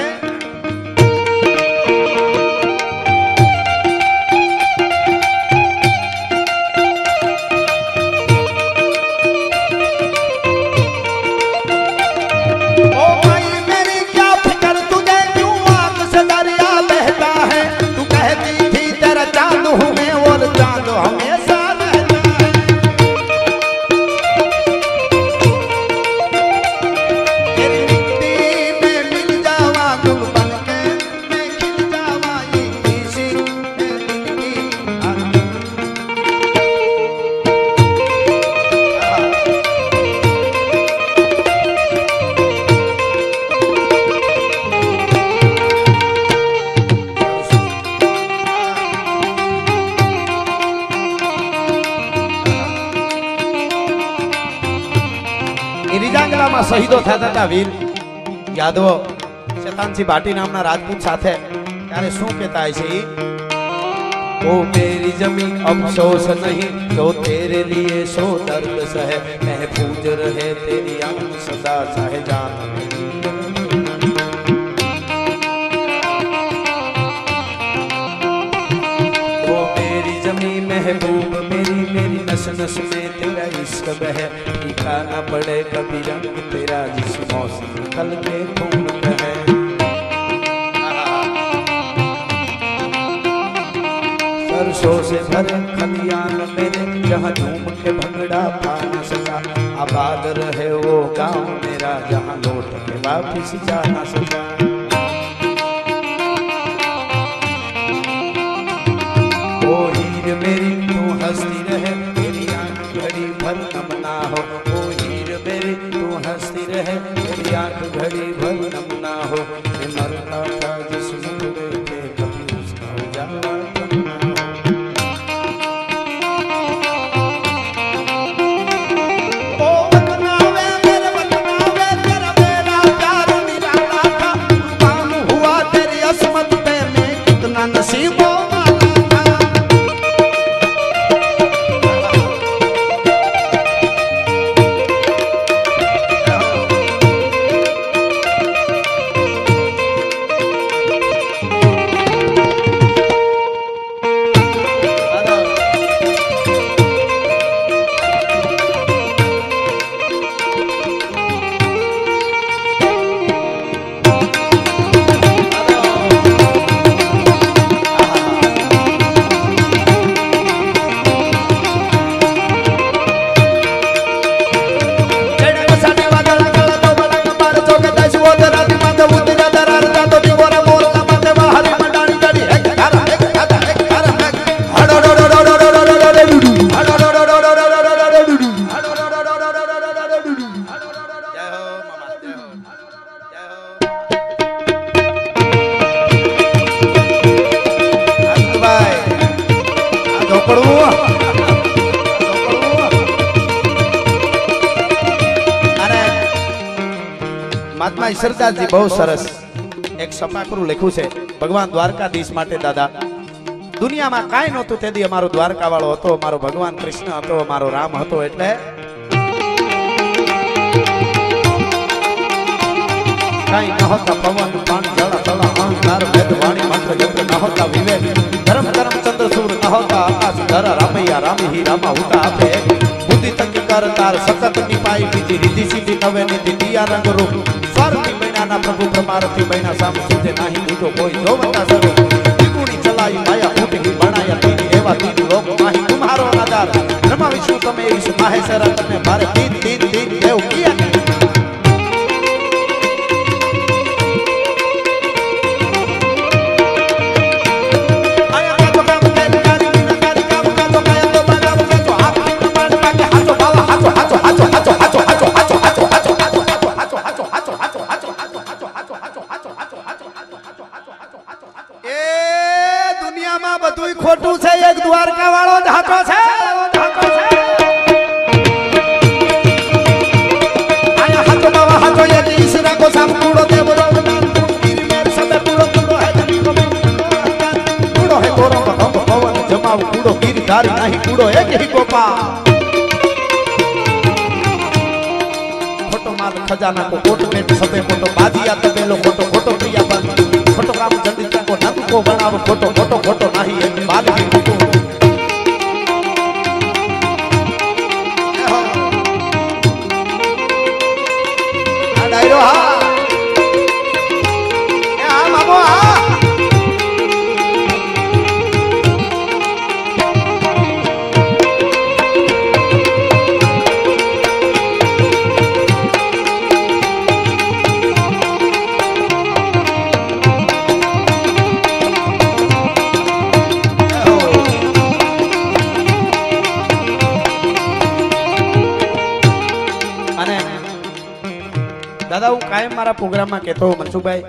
શહીદો થતા હતા વીર યાદવો શતાનસિંહ ભાટી નામના રાજપૂત સાથે ત્યારે શું કહેતા છે ओ मेरी जमीन अफसोस नहीं तो तेरे लिए सो दर्द सहे महफूज रहे तेरी आंख सदा चाहे जान ओ मेरी जमीन महबूब मेरी मेरी नस नस में तेरा इश्क बहे फीका न पड़े कभी रंग तेरा जिस मौसम कल के खून बहे सरसों से भरे खलियान मेरे जहाँ झूम के भंगड़ा पा न सका आबाद रहे वो गाँव मेरा जहाँ लौट के वापिस जा न सका ओ हीर मेरी तू हंसती रहे मेरी आंख घड़ी भर नम ना हो ओ हीर मेरी तू हंसती रहे मेरी आंख घड़ी भर नम ना हो मरता था जिस मुखड़े पे कभी उसका उजाला महात्मा ईश्वरदास जी बहुत सरस एक सपाकरू लख्યું છે ભગવાન દ્વારકાધીશ માટે દાદા દુનિયામાં કાઈ નહોતું તેદી અમારો દ્વારકા વાળો હતો મારો ભગવાન કૃષ્ણ હતો મારો રામ હતો એટલે કાઈ ન હોતા પવન પાણી જળ જળ અહંકાર વેદ વાણી મંત્ર યંત્ર ન હોતા વિવેક ધર્મ કર્મ ચંદ્ર સૂર ન હોતા આકાશ ધરા રામૈયા રામી હી રામા ઉતા આપે બુદ્ધિ તક કર તાર સખત ની પાઈ બીજી રીતિ સીધી નવે નીતિ દિયા રંગ રૂપ સ્વર્ગી બૈનાના પ્રભુ પ્રમારથી બૈના સામ સુધે નહીં દીધો કોઈ જોવતા સરો ત્રિગુણી ચલાઈ માયા ફૂટી બનાયા તીની એવા તીન લોક માહી તુમ્હારો આધાર બ્રહ્મા વિષ્ણુ તમે ઈશ માહેશ્વર તમે ભારે તીન તીન તીન દેવ કિયા ખોટું છે એક દ્વારકા વાળો ઢાકો છે આયા હાથો બાવા હાથો એક ઈસરા કો સામ કૂડો દે બોલો ગીર મેર સબે કૂડો કૂડો હે જમી કો કૂડો હે ગોરમ ભમ પવન જમાવ કૂડો ગીર ધારી નહીં કૂડો એક હી ગોપા ખોટો માલ ખજાના કો કોટ મેટ સબે કોટો બાજીયા તબેલો ખોટો ખોટો પ્રિયા બંધ ખોટો કામ જલ્દી કો નંદ કો બનાવ ખોટો ખોટો ખોટો નહીં એક બાદ ડાયરો હા એ હા મામો હા દાદા હું કાયમ મારા પ્રોગ્રામમાં કહેતો મનસુખભાઈ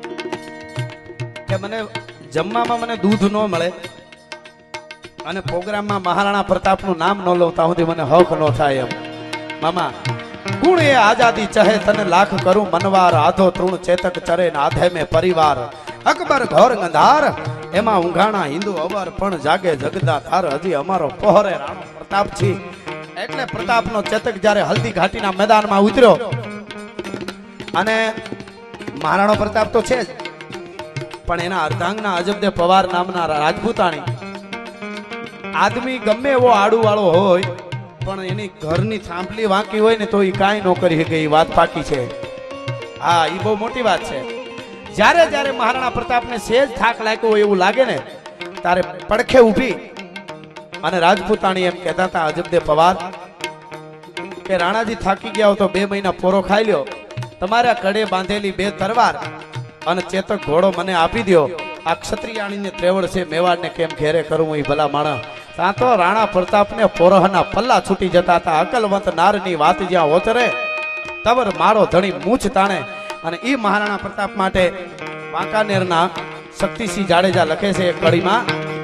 કે મને જમવામાં મને દૂધ ન મળે અને પ્રોગ્રામમાં મહારાણા પ્રતાપનું નામ ન લઉં ત્યાં સુધી મને હક ન થાય એમ મામા ગુણ એ આઝાદી ચહે તને લાખ કરું મનવાર આધો તૃણ ચેતક ચરે આધે મેં પરિવાર અકબર ઘોર ગંધાર એમાં ઊંઘાણા હિન્દુ અવર પણ જાગે જગદા તાર હજી અમારો પહોરે રાણો પ્રતાપ છે એટલે પ્રતાપનો ચેતક જ્યારે હલ્દી ઘાટીના મેદાનમાં ઉતર્યો અને મહારાણો પ્રતાપ તો છે જ પણ એના અર્ધાંગના અજબદે પવાર નામના રાજપૂતાણી આદમી ગમે એવો આડુ વાળો હોય પણ એની ઘરની સાંભળી વાંકી હોય ને તો એ કાંઈ ન કરી શકે એ વાત પાકી છે હા એ બહુ મોટી વાત છે જ્યારે જ્યારે મહારાણા પ્રતાપને સેજ થાક લાગ્યો હોય એવું લાગે ને ત્યારે પડખે ઊભી અને રાજપૂતાણી એમ કહેતા હતા અજબદે પવાર કે રાણાજી થાકી ગયા હો તો બે મહિના પોરો ખાઈ લ્યો તમારા કડે બાંધેલી બે તરવાર અને ચેતક ઘોડો મને આપી દો આ ક્ષત્રિયાણીને ત્રેવડ છે મેવાડને કેમ ઘેરે કરું એ ભલા માણસ ત્યાં તો રાણા પ્રતાપને પોરહના પલ્લા છૂટી જતા હતા અકલવંત નારની વાત જ્યાં ઓતરે તવર મારો ધણી મૂછ તાણે અને ઈ મહારાણા પ્રતાપ માટે વાંકાનેરના શક્તિસિંહ જાડેજા લખે છે એક કડીમાં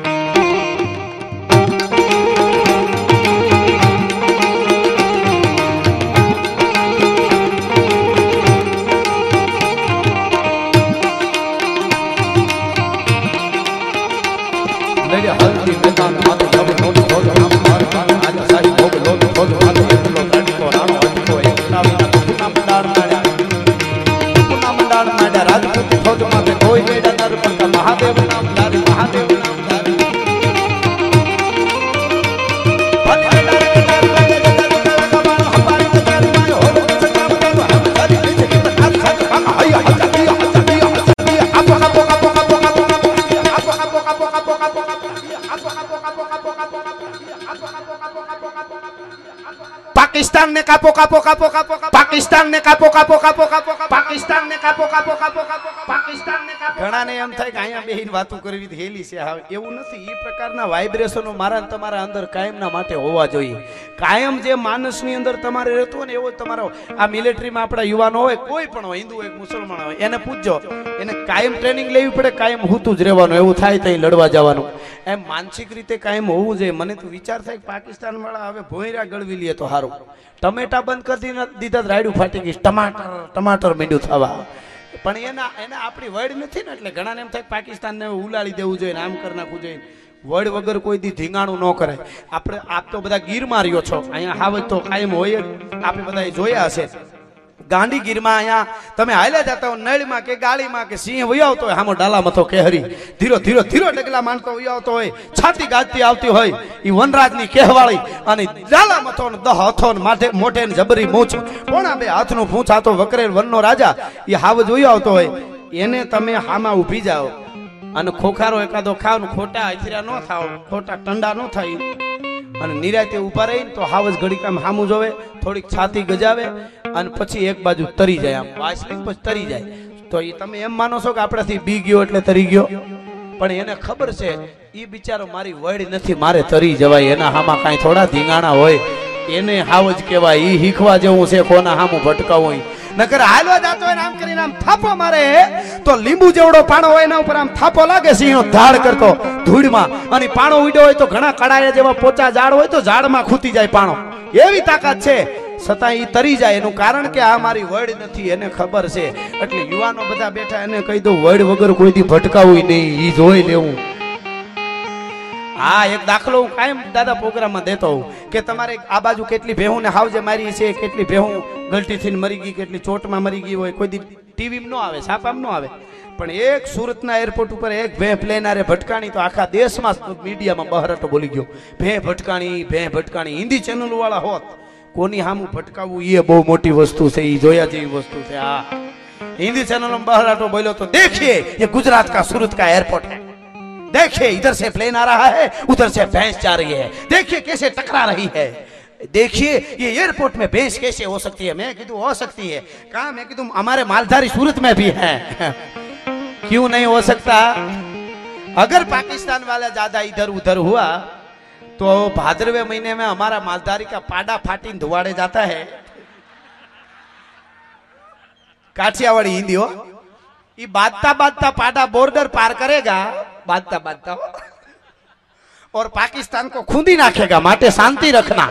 હલ્દી મેદાન માથે જબ નોટ છોડ રામ માર આજ સાહી ભોગ લોટ છોડ માથે એટલો ત્રણકો રાણો હતો એક નાવીના કુના મંડાણ માડ્યા કુના મંડાણ માડ્યા રાજપૂત છોડ માથે કોઈ બેડા નરપંકા મહાદેવ નામ ધારી મહાદેવ નામ ધારી ભલે બેડા રે લાગે જગત કબાણ હપારી જગારી માયો હો સકામ કરો હમ સારી રીતે કે આ સાચ કામ હૈયા હજા દિયા હજા દિયા હજા દિયા આપો આપો આપો આપો આપો આપો આપો આપો આપો पाकिस्तान ने कापो कापो कापो कापो पाकिस्तान ने कापो कापो कापो कापो पाकिस्तान ने कापो कापो कापो कापो पाकिस्तान ने कापो ઘણાને એમ થાય કે અહીંયા બેહીને વાતો કરવી હેલી છે હા એવું નથી એ પ્રકારના વાઇબ્રેશનો મારા ને તમારા અંદર કાયમના માટે હોવા જોઈએ કાયમ જે માનસની અંદર તમારે રહેતો હોય ને એવો તમારો આ મિલિટરીમાં આપણા યુવાનો હોય કોઈ પણ હોય હિન્દુ હોય મુસલમાન હોય એને પૂછજો એને કાયમ ટ્રેનિંગ લેવી પડે કાયમ હુતું જ રહેવાનું એવું થાય તો લડવા જવાનું એમ માનસિક રીતે કાયમ હોવું જોઈએ મને તો વિચાર થાય પાકિસ્તાન વાળા હવે ભોયરા ગળવી લે તો સારું ટમેટા બંધ કરી દીધા રાયડું ફાટી ગઈ ટમાટર ટમાટર મીંડું થવા પણ એના એને આપણી વર્ડ નથી ને એટલે ઘણાને એમ થાય પાકિસ્તાનને ઉલાડી દેવું જોઈએ આમ કરી નાખવું જોઈએ વર્ડ વગર કોઈ દી ધીંગાણું ન કરે આપણે આપ તો બધા ગીર માર્યો છો અહીંયા હાવ તો કાયમ હોય આપણે બધા જોયા હશે ગાંધીગીરમાં અહીંયા તમે હાલ્યા જતા હો નળીમાં કે ગાળીમાં કે સિંહ વયો આવતો હોય, હામો ડાલા મથો કેહરી ધીરો ધીરો ધીરો ડગલા માંડતો વયો આવતો હોય, છાતી ગાજતી આવતી હોય, એ વનરાજની કહેવાળી અને ડાલા મથો ને દહ હથો ને માથે મોઢે ને જબરી મૂછ પોણા બે હાથનું પૂંછ આતો વકરેલ વનનો રાજા એ હાવ જોયો આવતો હોય, એને તમે હામાં ઊભી જાઓ અને ખોખારો એકાદો ખાવ ને ખોટા અથીરા ન થાવ, ખોટા ટંડા ન થાય અને નિરાતે ઉભા રહીને તો હાવજ ઘડીક આમ હામું જોવે, થોડીક છાતી ગજાવે અને પછી એક બાજુ તરી જાય, આમ વાસળી પછી તરી જાય. તો એ તમે એમ માનો છો કે આપણાથી બી ગયો એટલે તરી ગયો, પણ એને ખબર છે એ બિચારો મારી વડ નથી, મારે તરી જવાય, એના હામાં કાંઈ થોડા ધીંગાણા હોય, એને હાવજ કહેવાય. એ શીખવા જેવું છે કોના હામું ભટકાવું. નકર હાલવા જાતો હોય આમ કરીને આમ થાપો મારે તો લીંબુ જેવડો પાણો હોય એના ઉપર આમ થાપો લાગે સિંહનો ધાડ કરતો ધૂળમાં, અને પાણો ઉડ્યો હોય તો ઘણા કડાયા જેવા પોચા ઝાડ હોય તો ઝાડમાં ખૂતી જાય પાણો, એવી તાકાત છે. છતાં એ તરી જાય એનું કારણ કે આ મારી વડ નથી, એને ખબર છે. એટલે યુવાનો બધા બેઠા એને કહી દઉં વડ વગર કોઈથી ભટકાવું નહીં, એ જોઈ લેવું. હા, એક દાખલો હું કાયમ દાદા પ્રોગ્રામમાં દેતો હોઉં કે તમારે આ બાજુ કેટલી ભેહું ને હાવજે મારી છે, કેટલી ભેહું ગલટીથી મરી ગઈ, કેટલી ચોટમાં મરી ગઈ હોય, કોઈ દી ટીવીમાં ન આવે, છાપામાં ન આવે, પણ એક સુરતના એરપોર્ટ ઉપર એક ભેં પ્લેનારે ભટકાણી તો આખા દેશમાં મીડિયામાં બહારટો બોલી ગયો, ભેં ભટકાણી ભેં ભટકાણી. હિન્દી ચેનલ વાળા હોત, કોની સામું ભટકાવવું એ બહુ મોટી વસ્તુ છે, એ જોયા જેવી વસ્તુ છે. હા, हिंदी चैनल में बहराटो बोलो तो देखिए ये गुजरात का सूरत का एयरपोर्ट है, देखिए इधर से प्लेन आ रहा है, उधर से भैंस जा रही है, देखिए कैसे टकरा रही है, देखिए ये एयरपोर्ट में भैंस कैसे हो सकती है. मैं कीधु हो सकती है, कहा मैं कीधु हमारे मालधारी सूरत में भी है. क्यों नहीं हो सकता? अगर पाकिस्तान वाला ज्यादा इधर उधर हुआ तो भाद्रवे महीने में हमारा मालधारी का पाडा फाटी धुआड़े जाता है. काठियावाड़ी हिंदी हो, ये बादता बादता पाडा बॉर्डर पार करेगा, बादता बादता हो, और पाकिस्तान को खूंदी नाखेगा. माटे शांति रखना.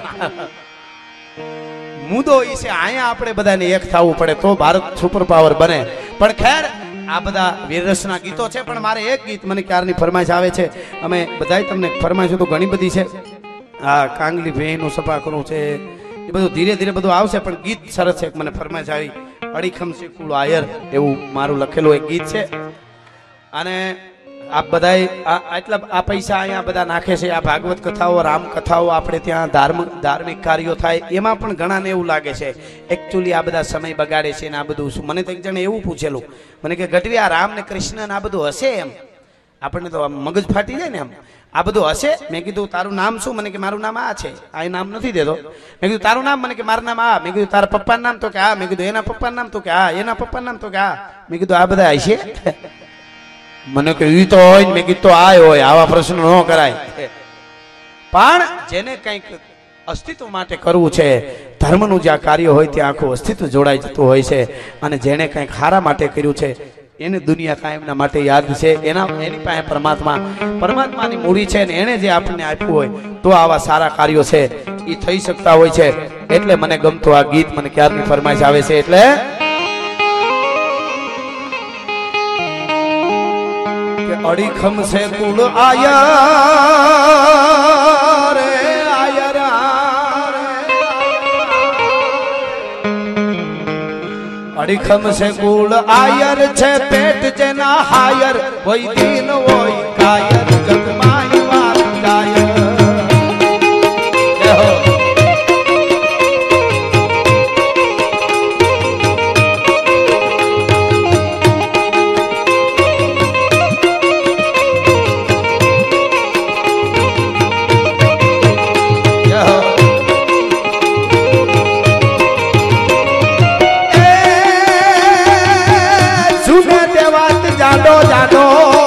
मुद्दो इसे आया आपणे बधाने एक थावू पड़े तो भारत सुपर पावर बने. पण खैर आ बधा वीररसना गीतो छे, पण मारे एक गीत मने क्यारनी फरमाइश आवे छे. अमे बधाई तमने फरमाइशो तो घणी बधी छे. आ कांगली भेनु सफा करू छे, ए बधुं धीरे धीरे बधुं आवशे, पण गीत सरस छे. मने फरमाइश आई अड़ीखम से कुल आयर एवं मारू लखेलू एक गीत छे. अने आप बधाई आटला आ पैसा अहींया बधा नाखे छे. आ भागवत कथाओ, राम कथाओ, आपणे त्यां धार्मिक धार्मिक कार्यो थाय एमां पण घणाने एवुं लागे छे एक्चुअली आ बधा समय बगाड़े छे ने आ बधुं. मने तो एक जणे एवुं पूछेलुं, मने के गढ़वी आ राम ने कृष्ण ने आ बधुं हशे एम? आपणे तो मगज फाटी जाय ने एम. आ बधुं हशे? मैं कीधुं तारुं नाम शुं? मने के मारुं नाम आ छे. आ नाम नथी देतो. मैं कीधुं तारुं नाम? मने के मारुं नाम आ. मैं कीधुं तारा पप्पानुं नाम? तो के आ. मैं कीधुं एना पप्पानुं नाम? तो के आ. एना पप्पानुं नाम? तो के आ. मैं कीधुं आ बधा हशे? મને કે ઈ તો હોય, મેં કીધું આય હોય, આવા પ્રશ્ન ન કરાય. પણ જેને કંઈક અસ્તિત્વ માટે કરવું છે, ધર્મનું જ્યાં કાર્ય હોય ત્યાં આખું અસ્તિત્વ જોડાઈ જતું હોય છે. અને જેને કંઈક હારા માટે કર્યું છે એને દુનિયા કાયમના માટે યાદ છે. એના એની પાસે પરમાત્મા પરમાત્માની મૂડી છે, ને એને જે આપણને આપ્યું હોય તો આવા સારા કાર્યો છે એ થઈ શકતા હોય છે. એટલે મને ગમતું આ ગીત મને ક્યારની ફરમાઈશ આવે છે. એટલે अड़ीखम से कुल आया रे आयर अड़ीखम से कुल आयर छे पेट जना हायर वही दिन वही कायर जगमाई वार कायर. जाडो जाडो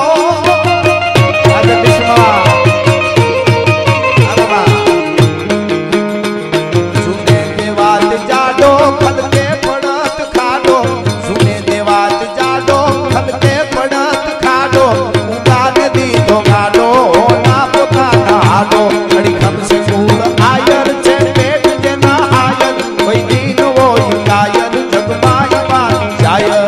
सुने देवात जाडो फल के पड़त खाडो, सुने देवात जाडो फल के पड़त खाडो, उगान दी तो गाडो ना पोताना हाडो. अड़ीखम से फूल आयर छे पेट जना आयर वही दिन वही कायर जगमाई वार जायर.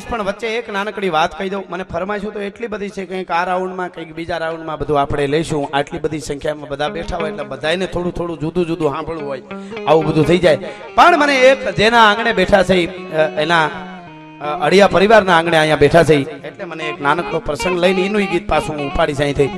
પણ વચ્ચે એક નાનકડી વાત કહી દઉં. મને ફરમાઈશું તો એટલી બધી છે, કંઈક આ રાઉન્ડમાં કંઈક બીજા રાઉન્ડમાં બધું આપણે લઈશું. આટલી બધી સંખ્યામાં બધા બેઠા હોય એટલે બધાને થોડું થોડું જુદું જુદું સાંભળવું હોય, આવું બધું થઈ જાય. પણ મને એક જેના આંગણે બેઠા છે એના અડિયા પરિવારના આંગણે અહીંયા બેઠા છે એટલે મને એક નાનકડો પ્રસંગ લઈને એનું ગીત પાછું હું ઉપાડી જાય થઈ.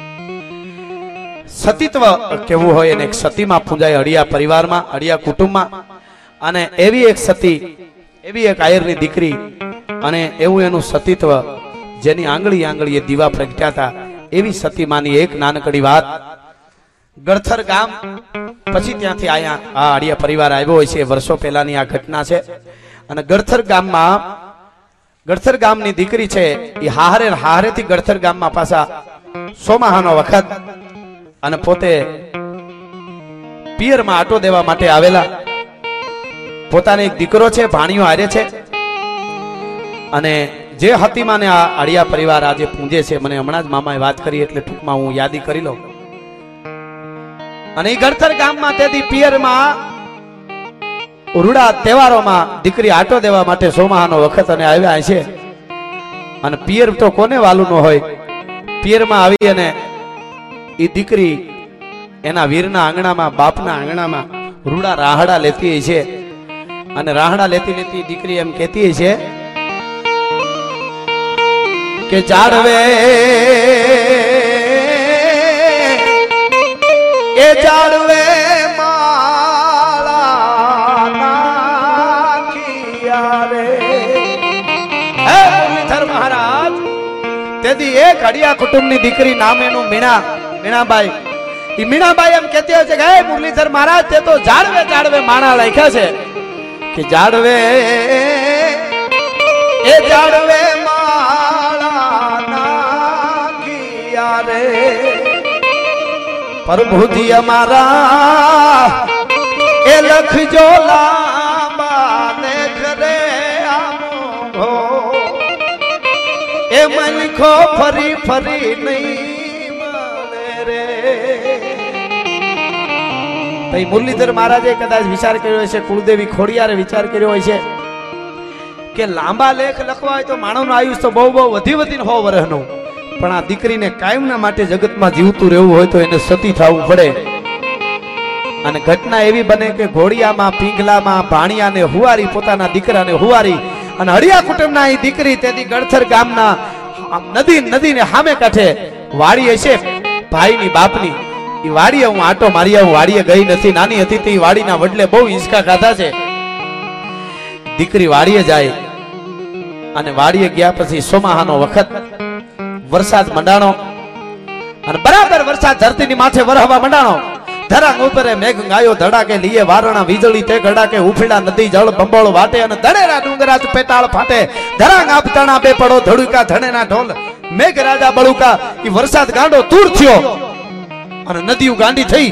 સતીત્વ કેવું હોય અને એક સતીમાં પૂજાય અડિયા પરિવારમાં, અડિયા કુટુંબમાં. અને એવી એક સતી, એવી એક આયરની દીકરી અને એવું એનું સતીત્વ જેની આંગળી આંગળીએ દીવા પ્રગટ્યા હતા એવી સતીમાની એક નાનકડી વાત. ગળથર ગામ પછી ત્યાંથી આયા આ અડિયા પરિવાર આવ્યો હોય છે, વર્ષો પહેલાની આ ઘટના છે. અને ગળથર ગામમાં ગળથર ગામની દીકરી છે એ હારે હારેથી ગળથર ગામમાં પાછા સોમાહાનો વખત અને પોતે પિયરમાં આટો દેવા માટે આવેલા. પોતાને એક દીકરો છે, ભાણિયો હારે છે. અને જે હતીમાને આ અડિયા પરિવાર આજે પૂજે છે, મને હમણાં જ મામાએ વાત કરી એટલે ટૂંકમાં હું યાદી કરી લઉં. અને એ ગળથર ગામમાં તેથી પિયરમાં ઉરડા તહેવારોમાં દીકરી આટો દેવા માટે સોમાહાનો વખત અને આવ્યા છે. અને પિયર તો કોને વાલું ન હોય. પિયરમાં આવી અને એ દીકરી એના વીરના આંગણામાં, બાપના આંગણામાં રૂડા રાહડા લેતી છે. અને રાહડા લેતી લેતી દીકરી એમ કહેતી છે કે જાડવે એ જાડવે માળા નાખિયા રે. હે મુરલીધર મહારાજ, તેથી એક અડિયા કુટુંબની દીકરી નામ એનું મીણા, મીણાબાઈ. એ મીણાબાઈ એમ કહેતી હોય છે કે હે મુરલીધર મહારાજ, તે તો જાડવે જાડવે માળા લખ્યા છે કે જાડવે એ જાડવે માળા નાખિયા રે. પ્રભુજી અમારા એ લખજો લાંબા લેખ રે આમો એ મનખો ફરી ફરી નહીં મળે રે. ભાઈ મુરલીધર મહારાજે કદાચ વિચાર કર્યો હશે, કુળદેવી ખોડિયારે વિચાર કર્યો હોય છે કે લાંબા લેખ લખવા હોય તો માનવનું આયુષ તો બહુ બહુ વધી વધીને હો વર્ષનું, પણ આ દીકરીને કાયમના માટે જગતમાં જીવતું રહેવું હોય તો એને સતી થવું પડે. અને ઘટના એવી બને કે ઘોડિયામાં, પીંગલામાં ભાણિયાને હુવારી, પોતાના દીકરાને હુવારી અને અડિયા કુટુંબના એ દીકરી તેથી ગળથર ગામના નદી નદીને સામે કાંઠે વાડી હશે ભાઈની બાપની. એ વાડીએ હું આટો મારી આવું, વાડીએ ગઈ નથી, નાની હતી તે વાડીના વડલે બહુ હિંચકા ખાધા છે. દીકરી વાડીએ જાય અને વાડીએ ગયા પછી સોમાહાનો વખત, વરસાદ મંડાણો અને બરાબર વરસાદ ધરતીની માથે વરહવા મંડાણો. ધરાંગ ઉપર મેઘ ગાયો ધડાકે લીએ વારણા વીજળી તે ગડાકે ઉફીડા નદી જળ બંબોળ વાટે અને ધડેરા ડુંગરાજ પેટાળ ફાટે. ધરાંગ આપતાણા બે પડો ધડુકા ધણેના ઢોલ મેઘ રાજા બળુકા. એ વરસાદ ગાંડો દૂર થયો અને નદીઓ ગાંડી થઈ.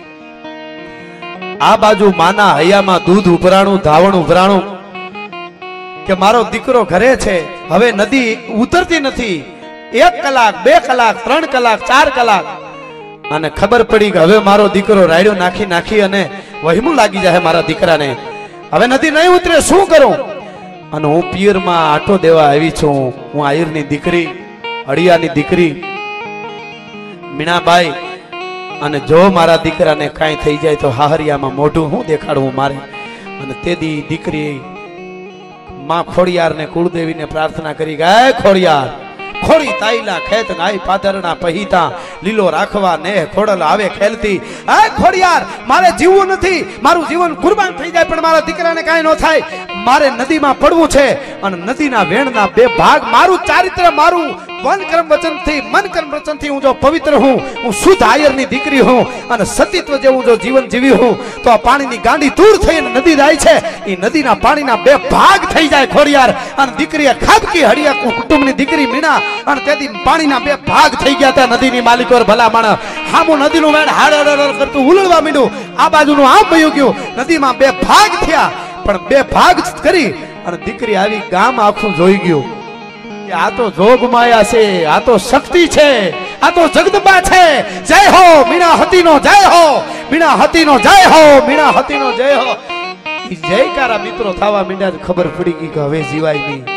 આ બાજુ માના હૈયામાં દૂધ ઉભરાણું, ધાવણ ઉભરાણું કે મારો દીકરો ઘરે છે. હવે નદી ઉતરતી નથી. એક કલાક, બે કલાક, ત્રણ કલાક, ચાર કલાક અને ખબર પડી કે હવે મારો દીકરો રાયડો નાખી નાખી અને વહેમું લાગી જાય મારા દીકરાને. હવે નદી નહીં ઉતરે, શું કરું? અને હું પિયરમાં આટો દેવા આવી છું. હું આયરની દીકરી, અડિયાની દીકરી મીણાબાઈ. અને જો મારા દીકરાને કાંઈ થઈ જાય તો હાહરિયામાં મોઢું હું દેખાડવું મારે. અને તેદી દીકરી માં ખોડિયારને, કુળદેવીને પ્રાર્થના કરી ગાય ખોડિયાર, ખોડી તાઈલા ખેત નાઈ પાદરના પહીતા લીલો રાખવા ને ખોડલ આવે ખેલતી. આ ખોડિયાર, મારે જીવવું નથી, મારું જીવન કુરબાન થઈ જાય પણ મારા દીકરાને કાંઈ ન થાય. મારે નદીમાં પડવું છે અને નદીના વેણના બે ભાગ, મારું ચારિત્ર, મારું વન કર્મ વચન થી, મન કર્મ વચન થી હું જો પવિત્ર હું, હું શુદ્ધ આયરની દીકરી હું અને સતીત્વ જેવું જો જીવન જીવી હું તો આ પાણીની ગાંડી દૂર થઈને નદી જાય છે. એ નદીના પાણીના બે ભાગ થઈ જાય ખોડિયાર. અને દીકરીએ ખાબકી હડિયા કુટુંબની દીકરી મીણા અને તેથી પાણીના બે ભાગ થઈ ગયા હતા. નદીની માલિકો ભલા માણસ હામું નદીનું વેણ હાડ કરતું ઉલળવા માંડ્યું. આ બાજુનું આમ વયું ગયું. નદીમાં બે ભાગ થયા પણ બે ભાગ કરી અને દીકરી આવી ગામ આખું જોઈ ગયું. આ તો જોગ માયા છે, આ તો શક્તિ છે, આ તો જગદંબા છે. જય હો મીણા હતીનો જય હો, મીણા હતીનો જય હો, મીણા હતીનો જય હો. જયકારા મિત્રો થવા મીંડા ખબર પડી ગઈ કે હવે જીવાય નહીં.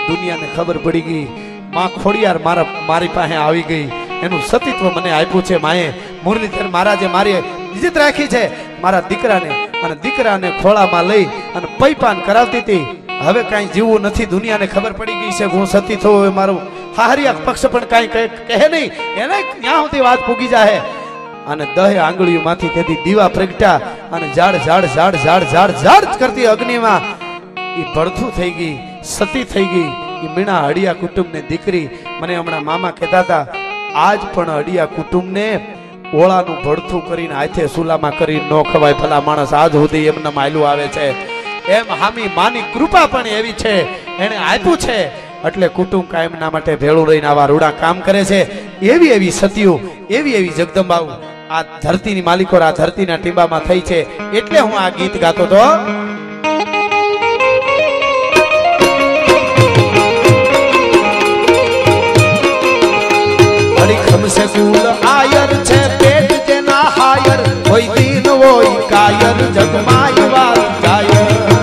દુનિયાને ખબર પડી ગઈ માં ખોડિયાર મારા મારી પાસે આવી ગઈ એનું સતીત્વ મને આપ્યું છે માએ મુરલીધર મહારાજે મારી ઇજ્જત રાખી છે મારા દીકરાને અને દીકરાને ખોળામાં લઈ અને પૈપાન કરાવતી હતી હવે કાંઈ જીવવું નથી દુનિયાને ખબર પડી ગઈ છે હું સતી થયો મારું હાહરિયા પક્ષ પણ કાંઈ કહે નહીં એને ત્યાં સુધી વાત પૂગી જાય અને દહે આંગળીઓમાંથી તેથી દીવા પ્રગટ્યા અને ઝાડ ઝાડ ઝાડ ઝાડ ઝાડ ઝાડ કરતી અગ્નિમાં એ ભડથું થઈ ગઈ સતી થઈ ગઈ એ મીણા હડિયા કુટુંબની દીકરી મને હમણાં મામા કહેતા હતા આજ પણ હડિયા કુટુંબને ઓળાનું ભડથું કરીને હાથે સુલામાં કરી ન ખવાય ભલા માણસ આજ સુધી એમને માયલું આવે છે એમ હામી માની કૃપા પણ એવી છે એને આપ્યું છે એટલે કુટુંબ કાયમના માટે ભેળું રહીને આવા રૂડા કામ કરે છે એવી એવી સતીઓ એવી એવી જગદંબાઓ આ ધરતીની માલિકો આ ધરતીના ટીંબામાં થઈ છે એટલે હું આ ગીત ગાતો તો ખમસે કુલ આયર છે પેટ જેના હાયર હોય દીન હોય કાયર જગમાય વાત જાય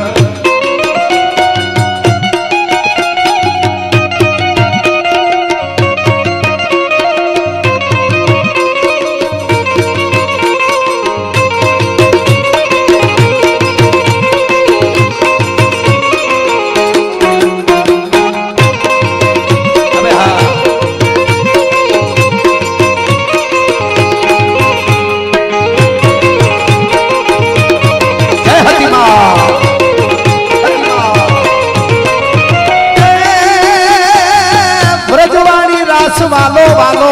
વાલો વાલો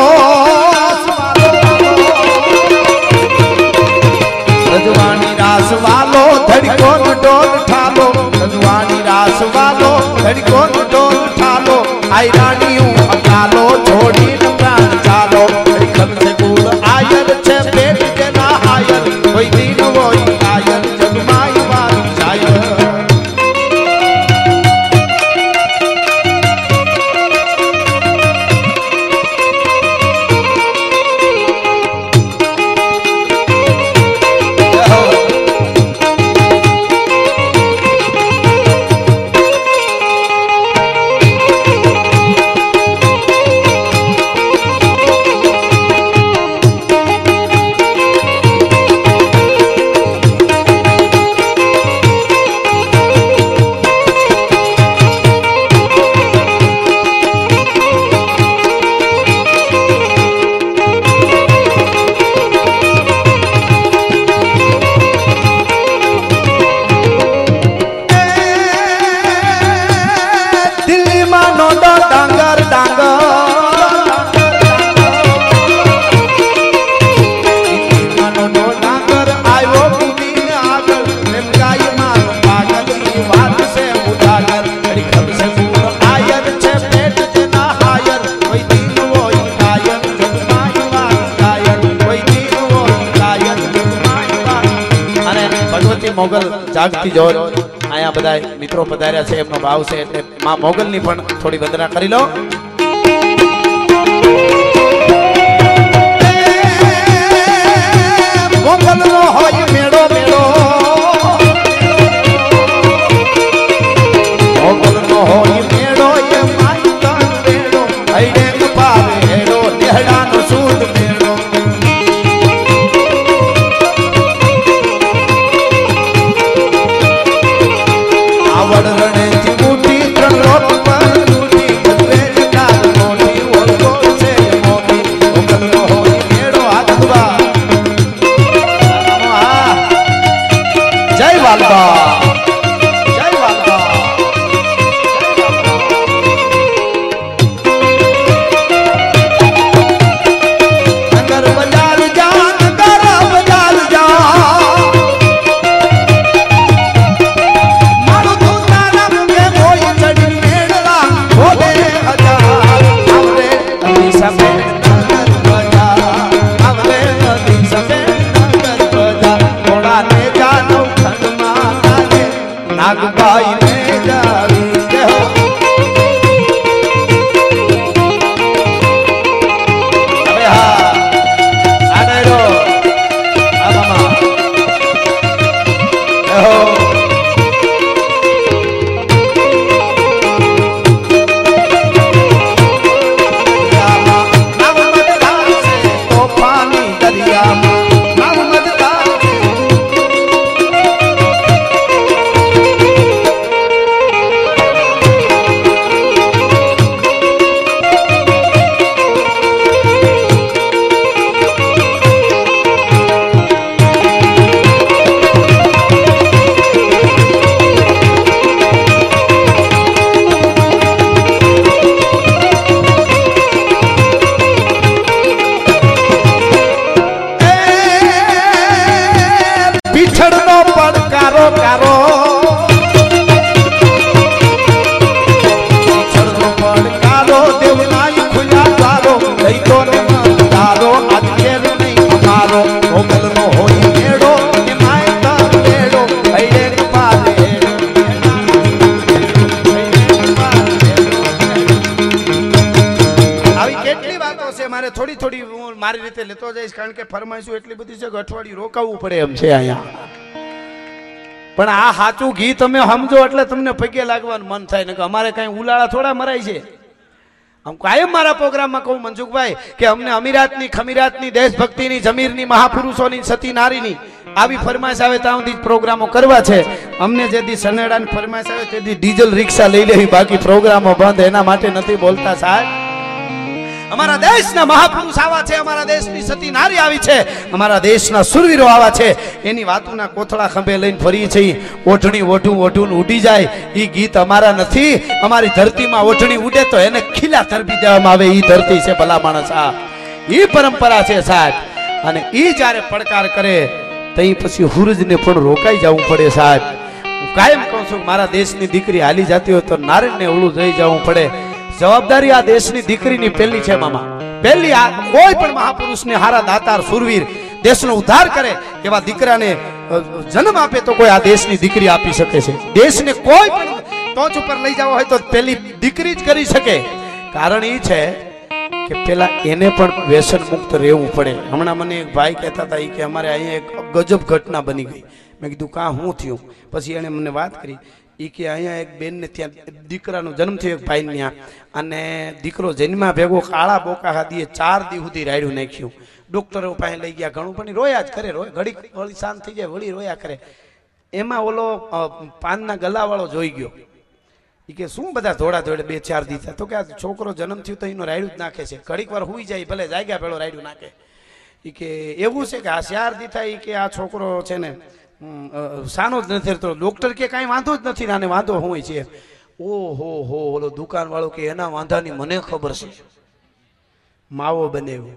રજવાણી રાસ વાલો ધડકો ડોલ ઠાલો રજવાણી રાસ વાલો ધડકો ડોલ ઠાલો આઈ રાણીયું અકાલો છોડીને પ્રાણ ચાલો ખમસે કુલ આયર છે પેટ જેના હાયર કોઈ દીન હોય આયર જગમાય વાત જાય મોગલ જાગતી જોર આયા બધા મિત્રો પધાર્યા છે એમનો ભાવ છે એટલે માં મોગલ ની પણ થોડી વંદના કરી લો મોગલ નો હોય મેળો મેળો મોગલ નો હોય મેળો એ માઈ તન મેળો હૈડે પાવે હેડો દેહડા નો સૂદ મેળો નાગભાઈ ને જાવી કેહો હવે હા આડેરો આ મામા કેહો પડકારો કારો છળનો પડકારો દેવનાય ખુલ્યા દ્વારો લઈ તો ને તારો આજ કેર નહીં અમારો મોગલનો હોય મેળો ને માય તાર મેળો હૈયે પાલે આવી કેટલી વાતો છે મારે થોડી થોડી હું મારી રીતે લેતો જઈશ કારણ કે ફરમાઈશું એટલી બધી છે કે અઠવાડિયું રોકાવું પડે એમ છે અહીંયા પણ આ સાચું ગીત તમે સમજો એટલે તમને પગે લાગવાનું મન થાય ને કે અમારે કઈ ઉલાળા થોડા મરાય છે આમ કાયમ મારા પ્રોગ્રામમાં કહું મનસુખભાઈ કે અમને અમીરાતની ખમીરાતની દેશભક્તિની જમીરની મહાપુરુષોની સતી નારીની આવી ફરમાઈશ આવે ત્યાં સુધી પ્રોગ્રામો કરવા છે અમને જેથી સનેડાની ફરમાઈશ આવે તેથી ડીઝલ રિક્ષા લઈ લેવી બાકી પ્રોગ્રામો બંધ એના માટે નથી બોલતા સાહેબ અમારા દેશના મહાપુરુષ આવા છે અમારા દેશની સતી નારી આવી છે અમારા દેશના સુરવીરો આવા છે એની વાતોના કોથળા ખંભે લઈને ફરી છે ઓઢણી ઓઢું ઓઢું ઉડી જાય ઈ ગીત અમારા નથી અમારી ધરતીમાં ઓઢણી ઉડે તો એને ખીલા તરબી દેવામાં આવે ઈ ધરતી છે ભલા માણસ આ ઈ પરંપરા છે સાહેબ અને ઈ જ્યારે પડકાર કરે તઈ પછી હુરજને પણ રોકાઈ જવું પડે સાહેબ હું કાયમ કહું છું મારા દેશની દીકરી હાલી જતી હોય તો નારીને ઓલું જઈ જવું પડે જવાબદારી આ દેશની દીકરીની પહેલી છે મામા પહેલી આ કોઈ પણ મહાપુરુષને હારા દાતાર સુરવીર દેશનો ઉદ્ધાર કરે એવા દીકરાને જન્મ આપે તો કોઈ આ દેશની દીકરી આપી શકે છે દેશને કોઈ પણ ટોચ ઉપર લઈ જવો હોય તો પહેલી દીકરી જ કરી શકે કારણ એ છે કે પેલા એને પણ વ્યસન મુક્ત રહેવું પડે હમણાં મને એક ભાઈ કહેતા હતા કે અમારે અહીંયા એક ગજબ ઘટના બની ગઈ મેં કીધું કાં શું થયું પછી એણે મને વાત કરી ઈ કે અહીંયા એક બેન ને ત્યાં દીકરાનો જન્મ થયો એક ભાઈ ત્યાં અને દીકરો જન્મા ભેગો કાળા બોકા હાથીએ ચાર દી સુધી રાડ્યું નાખ્યું ડોક્ટરો પાસે લઈ ગયા ઘણું પણ રોયા જ કરે રોય ઘડી વળી શાંત થઈ જાય વળી રોયા કરે એમાં ઓલો પાનના ગલાવાળો જોઈ ગયો ઈ કે શું બધા ધોળા ધોળે બે ચાર દી થયા તો કે આ છોકરો જન્મ થયો તો એનો રાડ્યું જ નાખે છે ઘડીક વાર હુઈ જાય ભલે જાગ્યા પેલો રાડ્યું નાખે ઈ કે એવું છે કે આ ચાર દી થાય ઈ કે આ છોકરો છે ને સાનો જ નથી તો ડોક્ટર કે કાંઈ વાંધો જ નથી આને વાંધો હોય છે ઓહો હો ઓલો દુકાન વાળો કે એના વાંધાની મને ખબર છે માવો બનેવો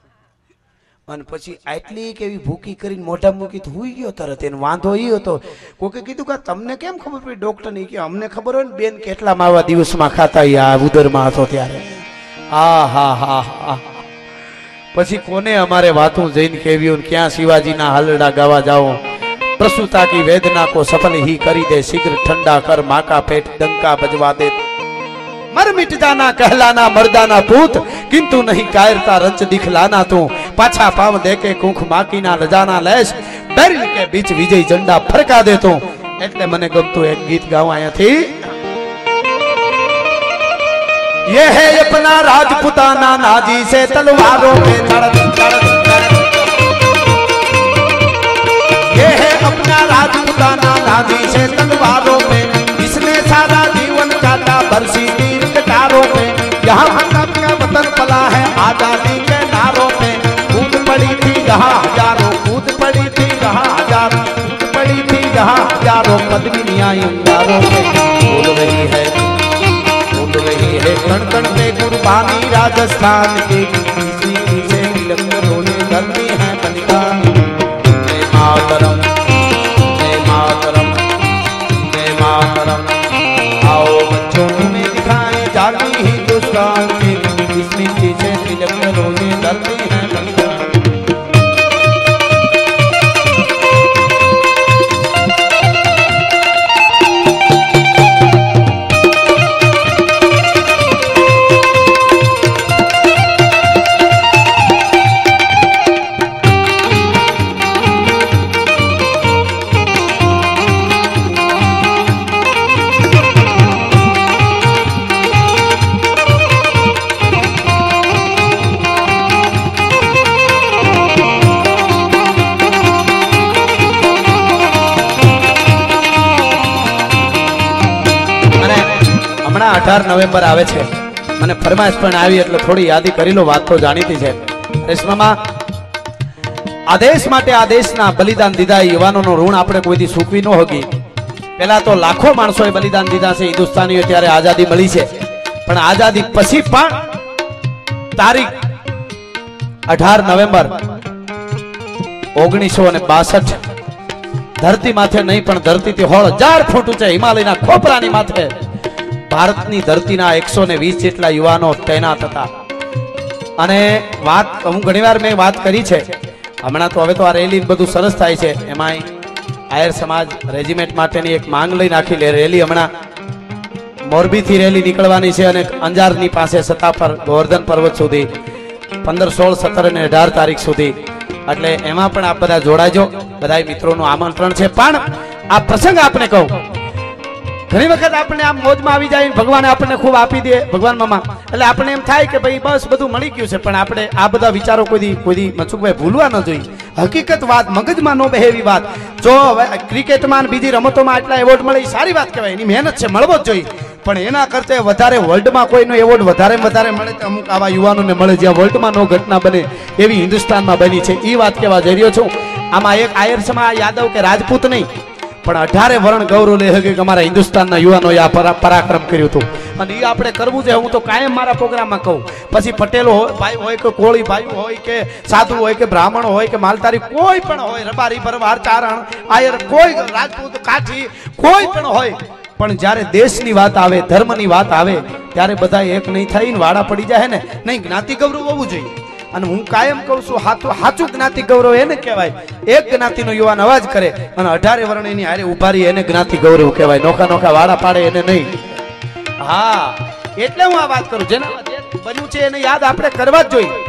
અને પછી આટલી કેવી ભૂકી કરીને મોઢા મૂકી હુઈ ગયો તરત એને વાંધો એ હતો કોકે કીધું કે તમને કેમ ખબર પડી ડોક્ટર ની કે અમને ખબર હોય ને બેન કેટલા માવા દિવસમાં ખાતા આ ઉદરમાં હતો ત્યારે હા હા હા હા પછી કોને અમારે વાતું જઈને કેવી ક્યાં શિવાજીના હાલડા ગાવા જાઓ प्रसूता की वेदना को सफल ही करी दे शीघ्र ठंडा कर माँ का पेट डंका बजवा दे मर मिट जाना कहलाना मर्दाना पूत किंतु नहीं कायरता रंच दिखलाना तू पाछा पाव दे के कुंख माकी ना लजाना लेश बैरिल के बीच विजय झंडा फरका दे तू એટલે મને ગમતું એક ગીત ગાઉં અહીંયાથી ये है अपना राजपुताना नाजी से तलवारों पे तड़प तड़प ये है अपना राजपुताना नाजी से तलवारों पे इसने सारा जीवन काटा बरसी तीर कटारों पे यहाँ हम का वतन पला है आजादी के नारों पे कूद पड़ी थी जहाँ हजारों कूद पड़ी थी जहाँ हजारों कूद पड़ी थी जहाँ हजारों पद्मिनियाँ अंगारों पे बोल रही है बोल रही है कण कण पे कुर्बानी राजस्थान की किसी से लंगरों ने धरती है बलिदान जय मातरम जय मातरम जय मातरम आओ बच्चों में दिखाए जाती हिंदुस्तान की किसी से लंगरों ने धरती है बलिदान अठार नवेम्बर आवे छे मने फरमाइश पण आवी એટલે થોડી યાદી કરી લો વાત તો જાણીતી છે રેશમામાં આદેશ માટે આદેશના બલિદાન દીધા યુવાનોનો ઋણ આપણે કોઈથી ચૂકવી ન હોગી પહેલા તો લાખો માણસોએ બલિદાન દીધા છે હિન્દુસ્તાનીઓ ત્યારે આઝાદી મળી છે પણ આઝાદી પછી પણ તારીખ અઢાર નવેમ્બર ઓગણીસો બાસઠ ધરતી માથે નહીં પણ ધરતીથી હોળ હજાર ફૂટ ઊંચે હિમાલયના ખોપરાની માથે ભારતની ધરતીના એકસો ને વીસ જેટલા યુવાનો તૈનાત હતા. અને વાત હું ઘણીવાર મેં વાત કરી છે, હમણાં તો હવે તો આ રેલી બધું સરસ થાય છે, એમાંય આયર સમાજ રેજિમેન્ટ માટેની એક માંગ લઈ નાખી રેલી હમણાં મોરબીથી રેલી નીકળવાની છે અને અંજારની પાસે સત્તા પર ગોવર્ધન પર્વત સુધી પંદર સોળ સત્તર અને અઢાર તારીખ સુધી, એટલે એમાં પણ આપ બધા જોડાજો. બધા મિત્રોનું આમંત્રણ છે. પણ આ પ્રસંગ આપણે કહું, ઘણી વખત આપણે આમ મોજમાં આવી જાય, ભગવાન આપણને ખૂબ આપી દે ભગવાન મામા, એટલે આપણે એમ થાય કે ભાઈ બસ બધું મળી ગયું છે. પણ આપણે આ બધા વિચારો કોઈ કોઈ મનસુખભાઈ ભૂલવા ન જોઈએ. હકીકત વાત મગજમાં ન બેહે એવી વાત. જો ક્રિકેટમાં બીજી રમતોમાં એટલા એવોર્ડ મળે એ સારી વાત કહેવાય, એની મહેનત છે, મળવો જ જોઈએ. પણ એના કરતા વધારે વર્લ્ડમાં કોઈનો એવોર્ડ વધારે વધારે મળે તો અમુક આવા યુવાનોને મળે જ્યાં વર્લ્ડમાં નો ઘટના બને એવી હિન્દુસ્તાનમાં બની છે. એ વાત કહેવા જઈ રહ્યો છું. આમાં એક આયર સમાજ યાદવ કે રાજપૂત નહીં પણ અઢારે વર્ણ ગૌરવ લે કે અમારા હિન્દુસ્તાનના યુવાનોએ આ પરાક્રમ કર્યું હતું અને એ આપણે કરવું છે. હું તો કાયમ મારા પ્રોગ્રામમાં કહું, પછી પટેલો હોય ભાઈ હોય કે કોળી ભાઈ હોય કે સાધુ હોય કે બ્રાહ્મણ હોય કે માલધારી કોઈ પણ હોય, રબારી ભરવાડ ચારણ આયર કોઈ રાજપૂત કાઠી કોઈ પણ હોય, પણ જ્યારે દેશની વાત આવે ધર્મની વાત આવે ત્યારે બધા એક નહીં થઈને વાડા પડી જાય ને. નહીં, જ્ઞાતિ ગૌરવ હોવું જોઈએ. અને હું કાયમ કહું છું હાચું હાચું જ્ઞાતિ ગૌરવ એને કહેવાય. એક જ્ઞાતિનો યુવાન અવાજ કરે અને અઢારે વર્ણ એની હારે ઉભા રહી એને જ્ઞાતિ ગૌરવ કહેવાય. નોખા નોખા વાડા પાડે એને નહીં. હા, એટલે હું આ વાત કરું, જેના બન્યું છે એને યાદ આપણે કરવા જ જોઈએ.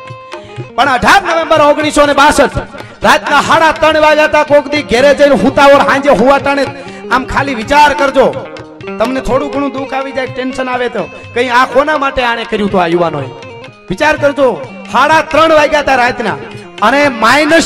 પણ અઢાર નવેમ્બર ઓગણીસો ને બાસઠ રાતના સાડા ત્રણ વાગ્યા હતા. કોક દી ઘેરે જઈને હુતાવળ સાંજે હુવા ટાણે આમ ખાલી વિચાર કરજો, તમને થોડું ઘણું દુઃખ આવી જાય, ટેન્શન આવે તો કઈ આ કોના માટે આને કર્યું હતું આ યુવાનોએ વિચાર કરજો. સાડા ત્રણ વાગ્યા હતા રાતના અને માઇનસ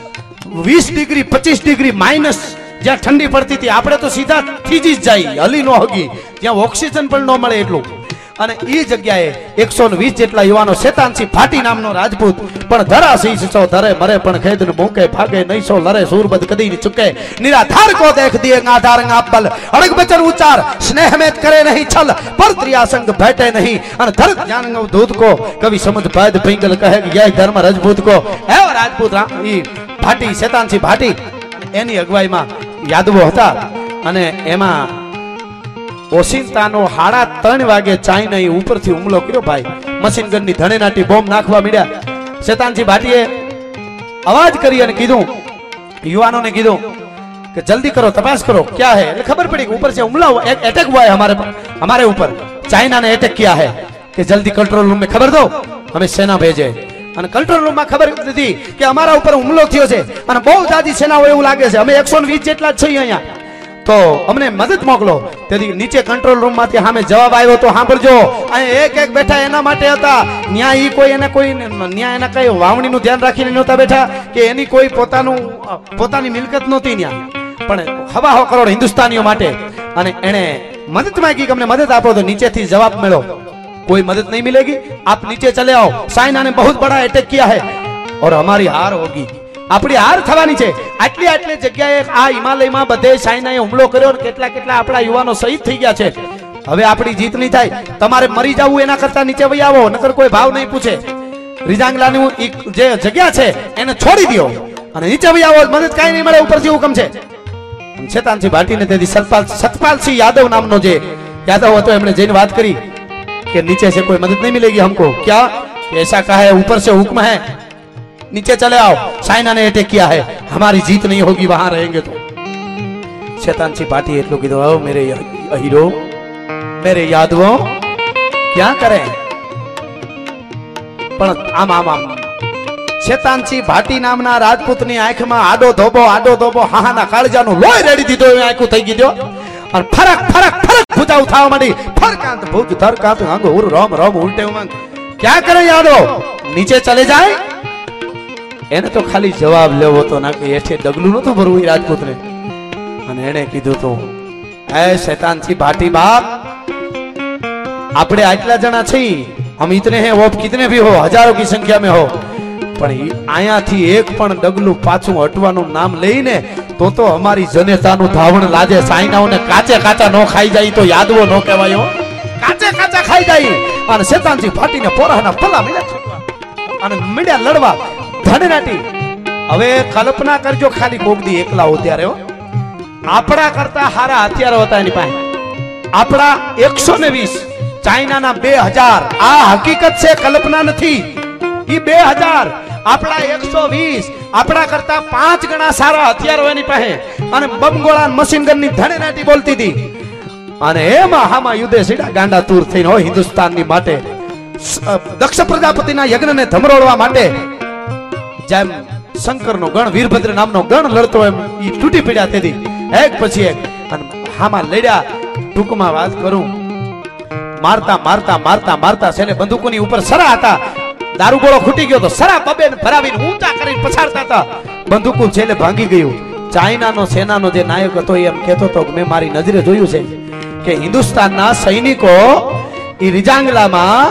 વીસ ડિગ્રી પચીસ ડિગ્રી માઇનસ જ્યાં ઠંડી પડતી હતી. આપણે તો સીધા થીજી જ જાય, હલી નો હગી, જ્યાં ઓક્સિજન પણ ન મળે એટલું. અને એ જગ્યાએ એકસો ને વીસ જેટલા યુવાનો શેતાનસિંહ ભાટી નામનો રાજપૂત પણ ધરા સિંહ છો ધરે મરે પણ ખેદ ને મૂકે ભાગે નહીં સો લરે સૂરબદ કદી ની ચુકે નિરાધાર કો દેખ દિએ આધાર આપલ અડગ બચર ઉચાર સ્નેહ में करे नहीं छल पर त्रिया संग बैठे नहीं અને ધરત જ્ઞાન દૂત કો કવિ સમજ ભેદ પિંગલ કહે કે યહ ધર્મ રાજપૂત કો હે રાજપૂત ઈ ભાટી શેતાનસિંહ ભાટી એની અગવાઈમાં યાદવો હતા. અને એમાં ઓસિંતાનો સાડા ત્રણ વાગે ચાઇના ઉપરથી હુમલો કર્યો ભાઈ. મશીન ગનની ધણેનાટી બોમ્બ નાખવા મળ્યા. શેતાનસિંહ ભાટીએ અવાજ કરી અને કીધું, યુવાનોને કીધું कि जल्दी करो, तपास करो क्या है. એટલે ખબર પડી કે ઉપર से હુમલા अटैक हुआ है हमारे हमारे ऊपर, चाइना ने अटैक किया है कि जल्दी कंट्रोल रूम में खबर दो, हमें सेना भेजे. અને કંટ્રોલ રૂમ માં ખબર દીધી કે અમારા ઉપર હુમલો થયો છે અને બહુ જાજી સેનાઓ એવું લાગે છે, અમે એકસો વીસ જેટલા જ છીએ અહીંયા, તો અમને મદદ મોકલો. તેથી નીચે કંટ્રોલ રૂમ માંથી સામે જવાબ આવ્યો તો સાંભળજો, અહીંયા એક એક બેઠા એના માટે હતા. ન્યા ઈ કોઈ એને કોઈ ન્યા એના કઈ વાવણીનું ધ્યાન રાખીને નહોતા બેઠા કે એની કોઈ પોતાનું પોતાની મિલકત નહોતી ન્યા, પણ હવા હો કરોડ હિન્દુસ્તાનીઓ માટે. અને એને મદદ માંગી કે અમને મદદ આપો, તો નીચેથી જવાબ મળ્યો कोई मदद नहीं मिलेगी, आप नीचे चले आओ, चाइना ने बहुत बड़ा अटैक किया है और हमारी हार होगी, આપણી હાર થવાની છે. આટલી આટલી જગ્યાએ આ હિમાલયમાં બધે ચાઇનાએ હુમલો કર્યો અને કેટલા કેટલા આપણા યુવાનો શહીદ થઈ ગયા છે. હવે આપણી જીત નહીં થાય, તમારે મરી જવું એના કરતા નીચે વહી આવો, નકર કોઈ ભાવ નહીં પૂછે. રીજાંગલાની જે જગ્યા છે એને છોડી દો અને નીચે વહી આવો, મદદ કાંઈ નહીં મળે, ઉપરથી હુકમ છે. શેતાનસિંહ ભાટીને તેથી સતપાલ સતપાલસિંહ यादव નામનો જે યાદવ હતો એમણે જઈને વાત કરી कि नीचे से कोई मदद नहीं मिलेगी हमको. क्या ऐसा कहा है, ऊपर से हुक्म है, नीचे चले आओ, चाइना ने अटैक किया है, हमारी जीत नहीं होगी वहां रहेंगे तो. शैतानसिंह भाटी એટલું કીધું, आओ मेरे हीरो मेरे यादवो क्या करें. પણ આમ આમ આમ શેતાનસિંહ ભાટી નામના રાજપૂતની આંખમાં આડો ધોબો આડો ધોબો હાહાના કાળજાનું લોહી રેડી દીધો એ આંખું થઈ ગયો और फरक फरक फरक भुजा उठावा માંડી. फरकांत भुज धरकांत अंग उर राम राम उल्टे उमंग. क्या करे यादव, नीचे चले जाए. એને તો ખાલી જવાબ લેવો તો ના કે એઠે ડગલું નતું ભરવું રાજપૂતને. અને એને કીધું તો એ શૈતાનસિંહ ભાટી બાપ, આપણે આટલા જણા છીએ, हम इतने हैं, वो कितने भी हो, हजारों की संख्या में हो, પણ આયાથી એક પણ ડગલું પાછું હટવાનું નામ લઈને તો તો અમારી જનતાનું ધાવણ લાજે. સાઈનાઓને કાચે કાચા નો ખાઈ જાય તો યાદવો નો કહેવાયો, કાચે કાચા ખાઈ જાય. અને શેતાનસિંહ ભાટીને પોરાના પલ્લા મળ્યા અને મળ્યા લડવા. ધણેનાટી હવે કલ્પના કરજો ખાલી કોક દી એકલા હો ત્યારે હો આપણા કરતા હારા હથિયારો હતા એની પાસે આપણા એકસો ને વીસ ચાઇનાના બે હજાર આ હકીકત છે કલ્પના નથી ઈ બે હજાર આપણા એકસો વીસ આપણા કરતા પાંચ ગણા સારા હથિયારો એની પાસે અને બમગોળા મશીન ગન ની ધણેનાટી બોલતી હતી અને એમાં હામાં યુદ્ધે સીડા ગાંડા તૂર થઈને હોય હિન્દુસ્તાનની માટે દક્ષ પ્રજાપતિના યજ્ઞને ધમરોળવા માટે જેમ શંકરનો ગણ વીરભદ્ર નામનો ગણ લડતો એમ ઈ તૂટી પડ્યા તેથી એક પછી એક અને હામાં લડ્યા ટૂંકમાં વાત કરું મારતા મારતા મારતા મારતા છેલ્લે બંદૂકોની ઉપર સરા હતા દારૂગોળો ખૂટી ગયો તો સરા બબે ભરાવીને ઊંચા કરીને પછાડતા હતા બંદૂકો છેલ્લે ભાંગી ગયું ચાઇનાનો સેનાનો જે નાયક હતો એમ કહેતો હતો મેં મારી નજરે જોયું છે કે હિન્દુસ્તાનના સૈનિકો ઈ રીજાંગલામાં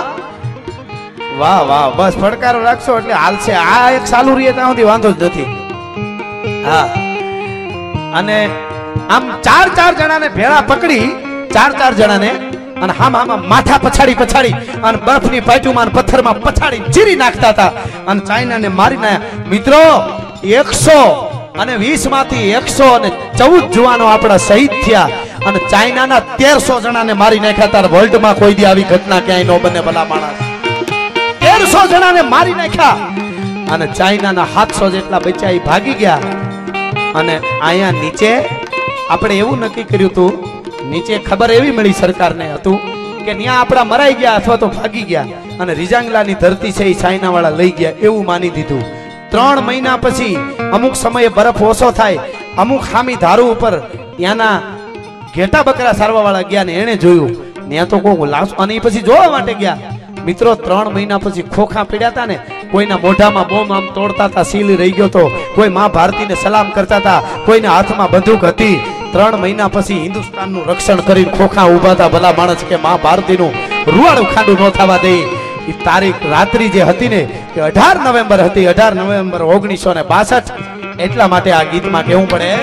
વાહ વાહ બસ ફડકારો રાખશો એટલે હાલશે આ એક ચાલુ રહે ત્યાં સુધી વાંધો જ નથી હા અને આમ ચાર ચાર જણાને ભેળા પકડી ચાર ચાર જણાને અને હામ હામાં માથા પછાડી પછાડી અને બરફની પાટીમાં પથ્થરમાં પછાડી ચીરી નાખતા હતા અને ચાઇનાને મારી નાખ્યા મિત્રો એકસો અને વીસ માંથી એકસો અને ચૌદ જુવાનો આપણા શહીદ થયા અને ચાઇનાના તેરસો જણાને મારી નાખ્યા હતા વર્લ્ડમાં કોઈ દી આવી ઘટના ક્યાંય ન બને ભલા માણસ તેરસો જણાને મારી નાખ્યા અને ચાઇનાના સાતસો જેટલા બચ્ચા ભાગી ગયા અને અહીંયા નીચે આપણે એવું નક્કી કર્યું હતું નીચે ખબર એવી મળી સરકારને હતું કે ત્યાં આપણા મરાઈ ગયા અથવા તો ભાગી ગયા અને રીજાંગલાની ધરતી છે એ ચાઇના વાળા લઈ ગયા એવું માની દીધું ત્રણ મહિના પછી અમુક સમયે બરફ ઓછો થાય અમુક ખામી ધારું ઉપર ત્યાંના ઘેટા બકરા સારવા વાળા ગયા ને એને જોયું ત્યાં તો કોઈ લાશ અને પછી જોવા માટે ગયા મિત્રો ત્રણ મહિના પછી ખોખા પીડ્યા હતા ને કોઈના મોઢામાં બોમ્બ આમ તોડતા હતા સીલ રહી ગયો તો કોઈ માં ભારતીને સલામ કરતા હતા કોઈના હાથમાં બંદૂક હતી ત્રણ મહિના પછી હિન્દુસ્તાનનું રક્ષણ કરીને ખોખા ઉભા હતા ભલા માણસ કે માં ભારતીનું રૂવાડું ખાંડું ન થવા દે એ તારીખ રાત્રિ જે હતી ને એ અઢાર નવેમ્બર હતી અઢાર નવેમ્બર ઓગણીસો ને બાસઠ એટલા માટે આ ગીતમાં કેવું પડે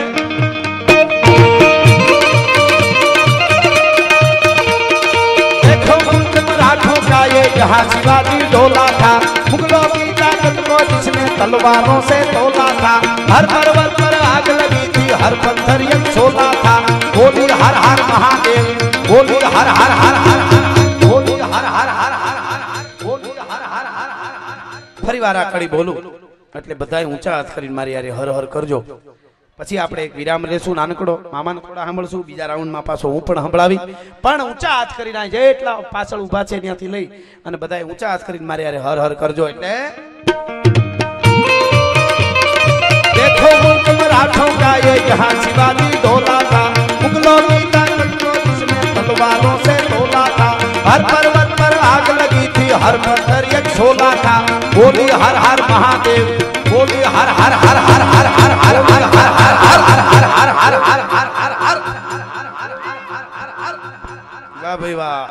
यहाँ शिवाजी डोला था मुगलों की ताकत को जिसने तलवारों से तोला था हर पर्वत पर आग लगी थी हर पत्थर एक सोला था बोली हर हर महादेव बोली हर हर हर हर हर बोली हर हर हर हर हर बोली हर हर हर हर ફરી વાર આ કડી બોલું એટલે બધાય ઊંચા હાથ કરીને મારી યારે હર હર કરજો પછી આપણે એક વિરામ લેશું નાનકડો મામાને થોડા સાંભળશું બીજા રાઉન્ડમાં પાછો હું પણ સંભળાવી પણ ઊંચા હાથ કરીને જેટલા પાછળ ઊભા છે ત્યાંથી લઈ અને બધાય ઊંચા હાથ કરીને મારી યારે હર હર કરજો એટલે देखो मुल्क मराठों का ये यहाँ शिवाजी डोला था मुगलों की ताकत को जिसने तलवारों से तोला था हर पर्वत पर आग लगी थी हर पत्थर एक सोला था बोली हर हर महादेव बोली हर हर हर हर हर हर हर हर हर हर हर हर हर हर हर हर हर हर हर वाह भाई वाह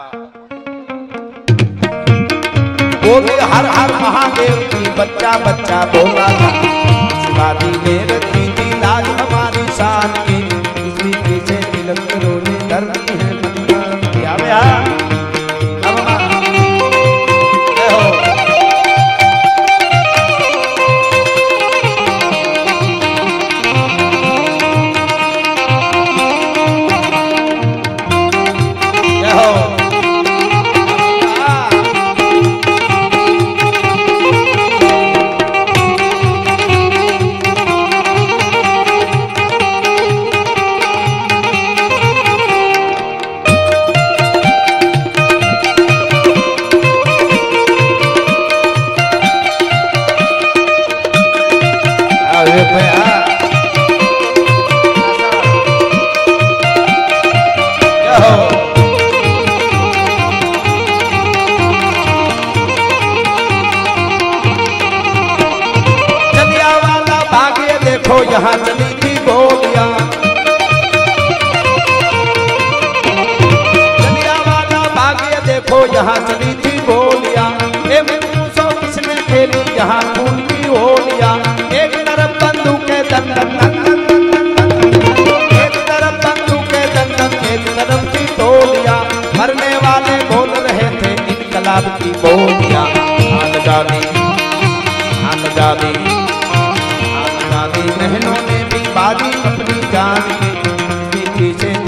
बोली हर हर महादेव की बच्चा बच्चा बोला था शिवाजी ने रखी थी लाज हमारी शान की इसलिए पीछे तिलक रोने धरती है क्या भैया यहाँ चली थी गोलियां जलियांवाला बाग ये देखो यहाँ चली थी गोलियां ए मिर्चों किसने खेली यहाँ खून की होलियां एक तरफ बंदूकें दन दन दन एक तरफ बंदूकें दन दन एक तरफ थी गोलियां मरने वाले बोल रहे थे इनकलाब की बोलियां आन जानी आन जानी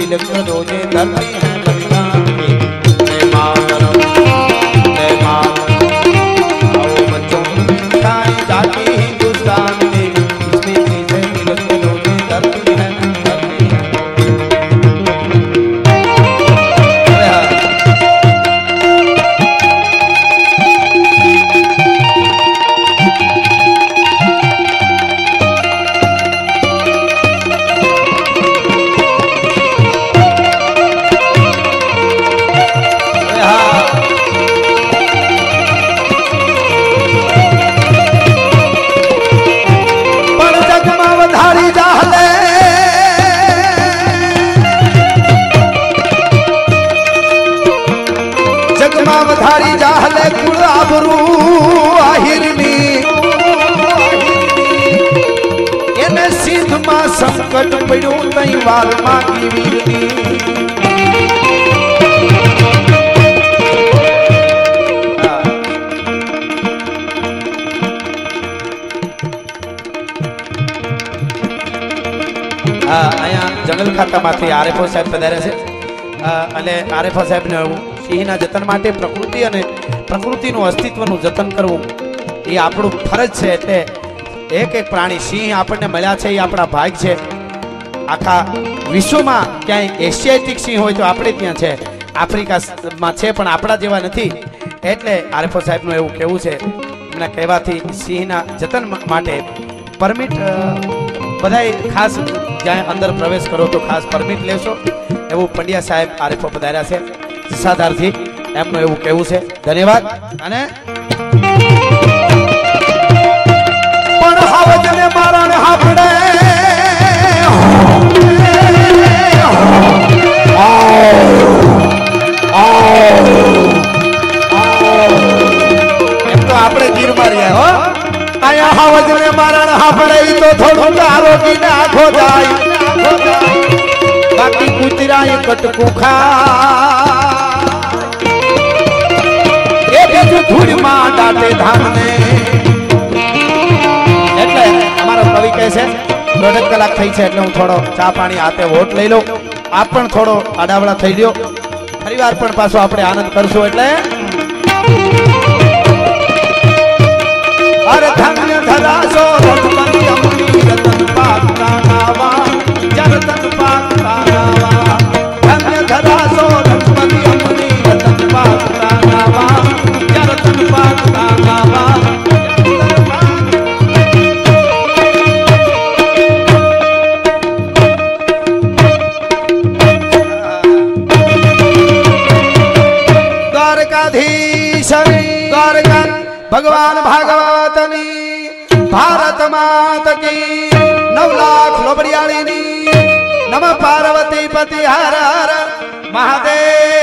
तिलक रोजे धरती है बलिदान की। जय मातरम जय मातरम आओ बच्चों खाए जाके हिंदुस्तान में इसमें पीछे तिलक रोजे धरती है धरती है। धारी जाहले कुल आबरू आहिरनी एने सिंध में संकट पड़ो तई वाल मागी वीरनी। अँ जंगल खाता माथी आरएफओ साहेब पधार्या छे અને આરએફઓ સાહેબને સિંહના જતન માટે પ્રકૃતિ અને પ્રકૃતિનું અસ્તિત્વનું જતન કરવું એ આપણું ફરજ છે। એટલે એક એક પ્રાણી સિંહ આપણને મળ્યા છે એ આપણા ભાગ છે। આખા વિશ્વમાં ક્યાંય એશિયાટિક સિંહ હોય તો આપણે ત્યાં છે, આફ્રિકામાં છે પણ આપણા જેવા નથી। એટલે આરએફઓ સાહેબનું એવું કહેવું છે, એમના કહેવાથી સિંહના જતન માટે પરમિટ બધાય ખાસ જ્યાં અંદર પ્રવેશ કરો તો ખાસ પરમિટ લેશો એવું પંડ્યા સાહેબ આરએફઓ પધાર્યા છે સાધારથી, એમનું એવું કહેવું છે। ધન્યવાદ। અને પણ હાવજને મારાને હાફડે એમ તો આપણે ગીર માર્યા હો, આયા હાવજને મારાને હાફડે તો થોડું આરોગીને આખો જાય બાકી કુતરા એ કટકું ખા એ બીજું ધૂળમાં દાટે ધામને। એટલે અમારો કવિ કહે છે દોઢ કલાક થઈ છે એટલે હું થોડો ચા પાણી હાથે વોટ લઈ લઉં, આપ પણ થોડો આડાવડા થઈ લ્યો, ફરીવાર પણ પાછો આપણે આનંદ કરશું। એટલે અરે ધન્ય ધરાસો રતન અમની રતન પાકના નાવા જરતન પાકના નાવા ધન્ય ધરાસો રતન અમની રતન પાકના નાવા જરતન પાકના નાવા। દ્વારકાધીશ દ્વારકા भगवान भागवतनी भारत मात की नौ लाख लोबड़ियाली नम पार्वती पति हर हर महादेव।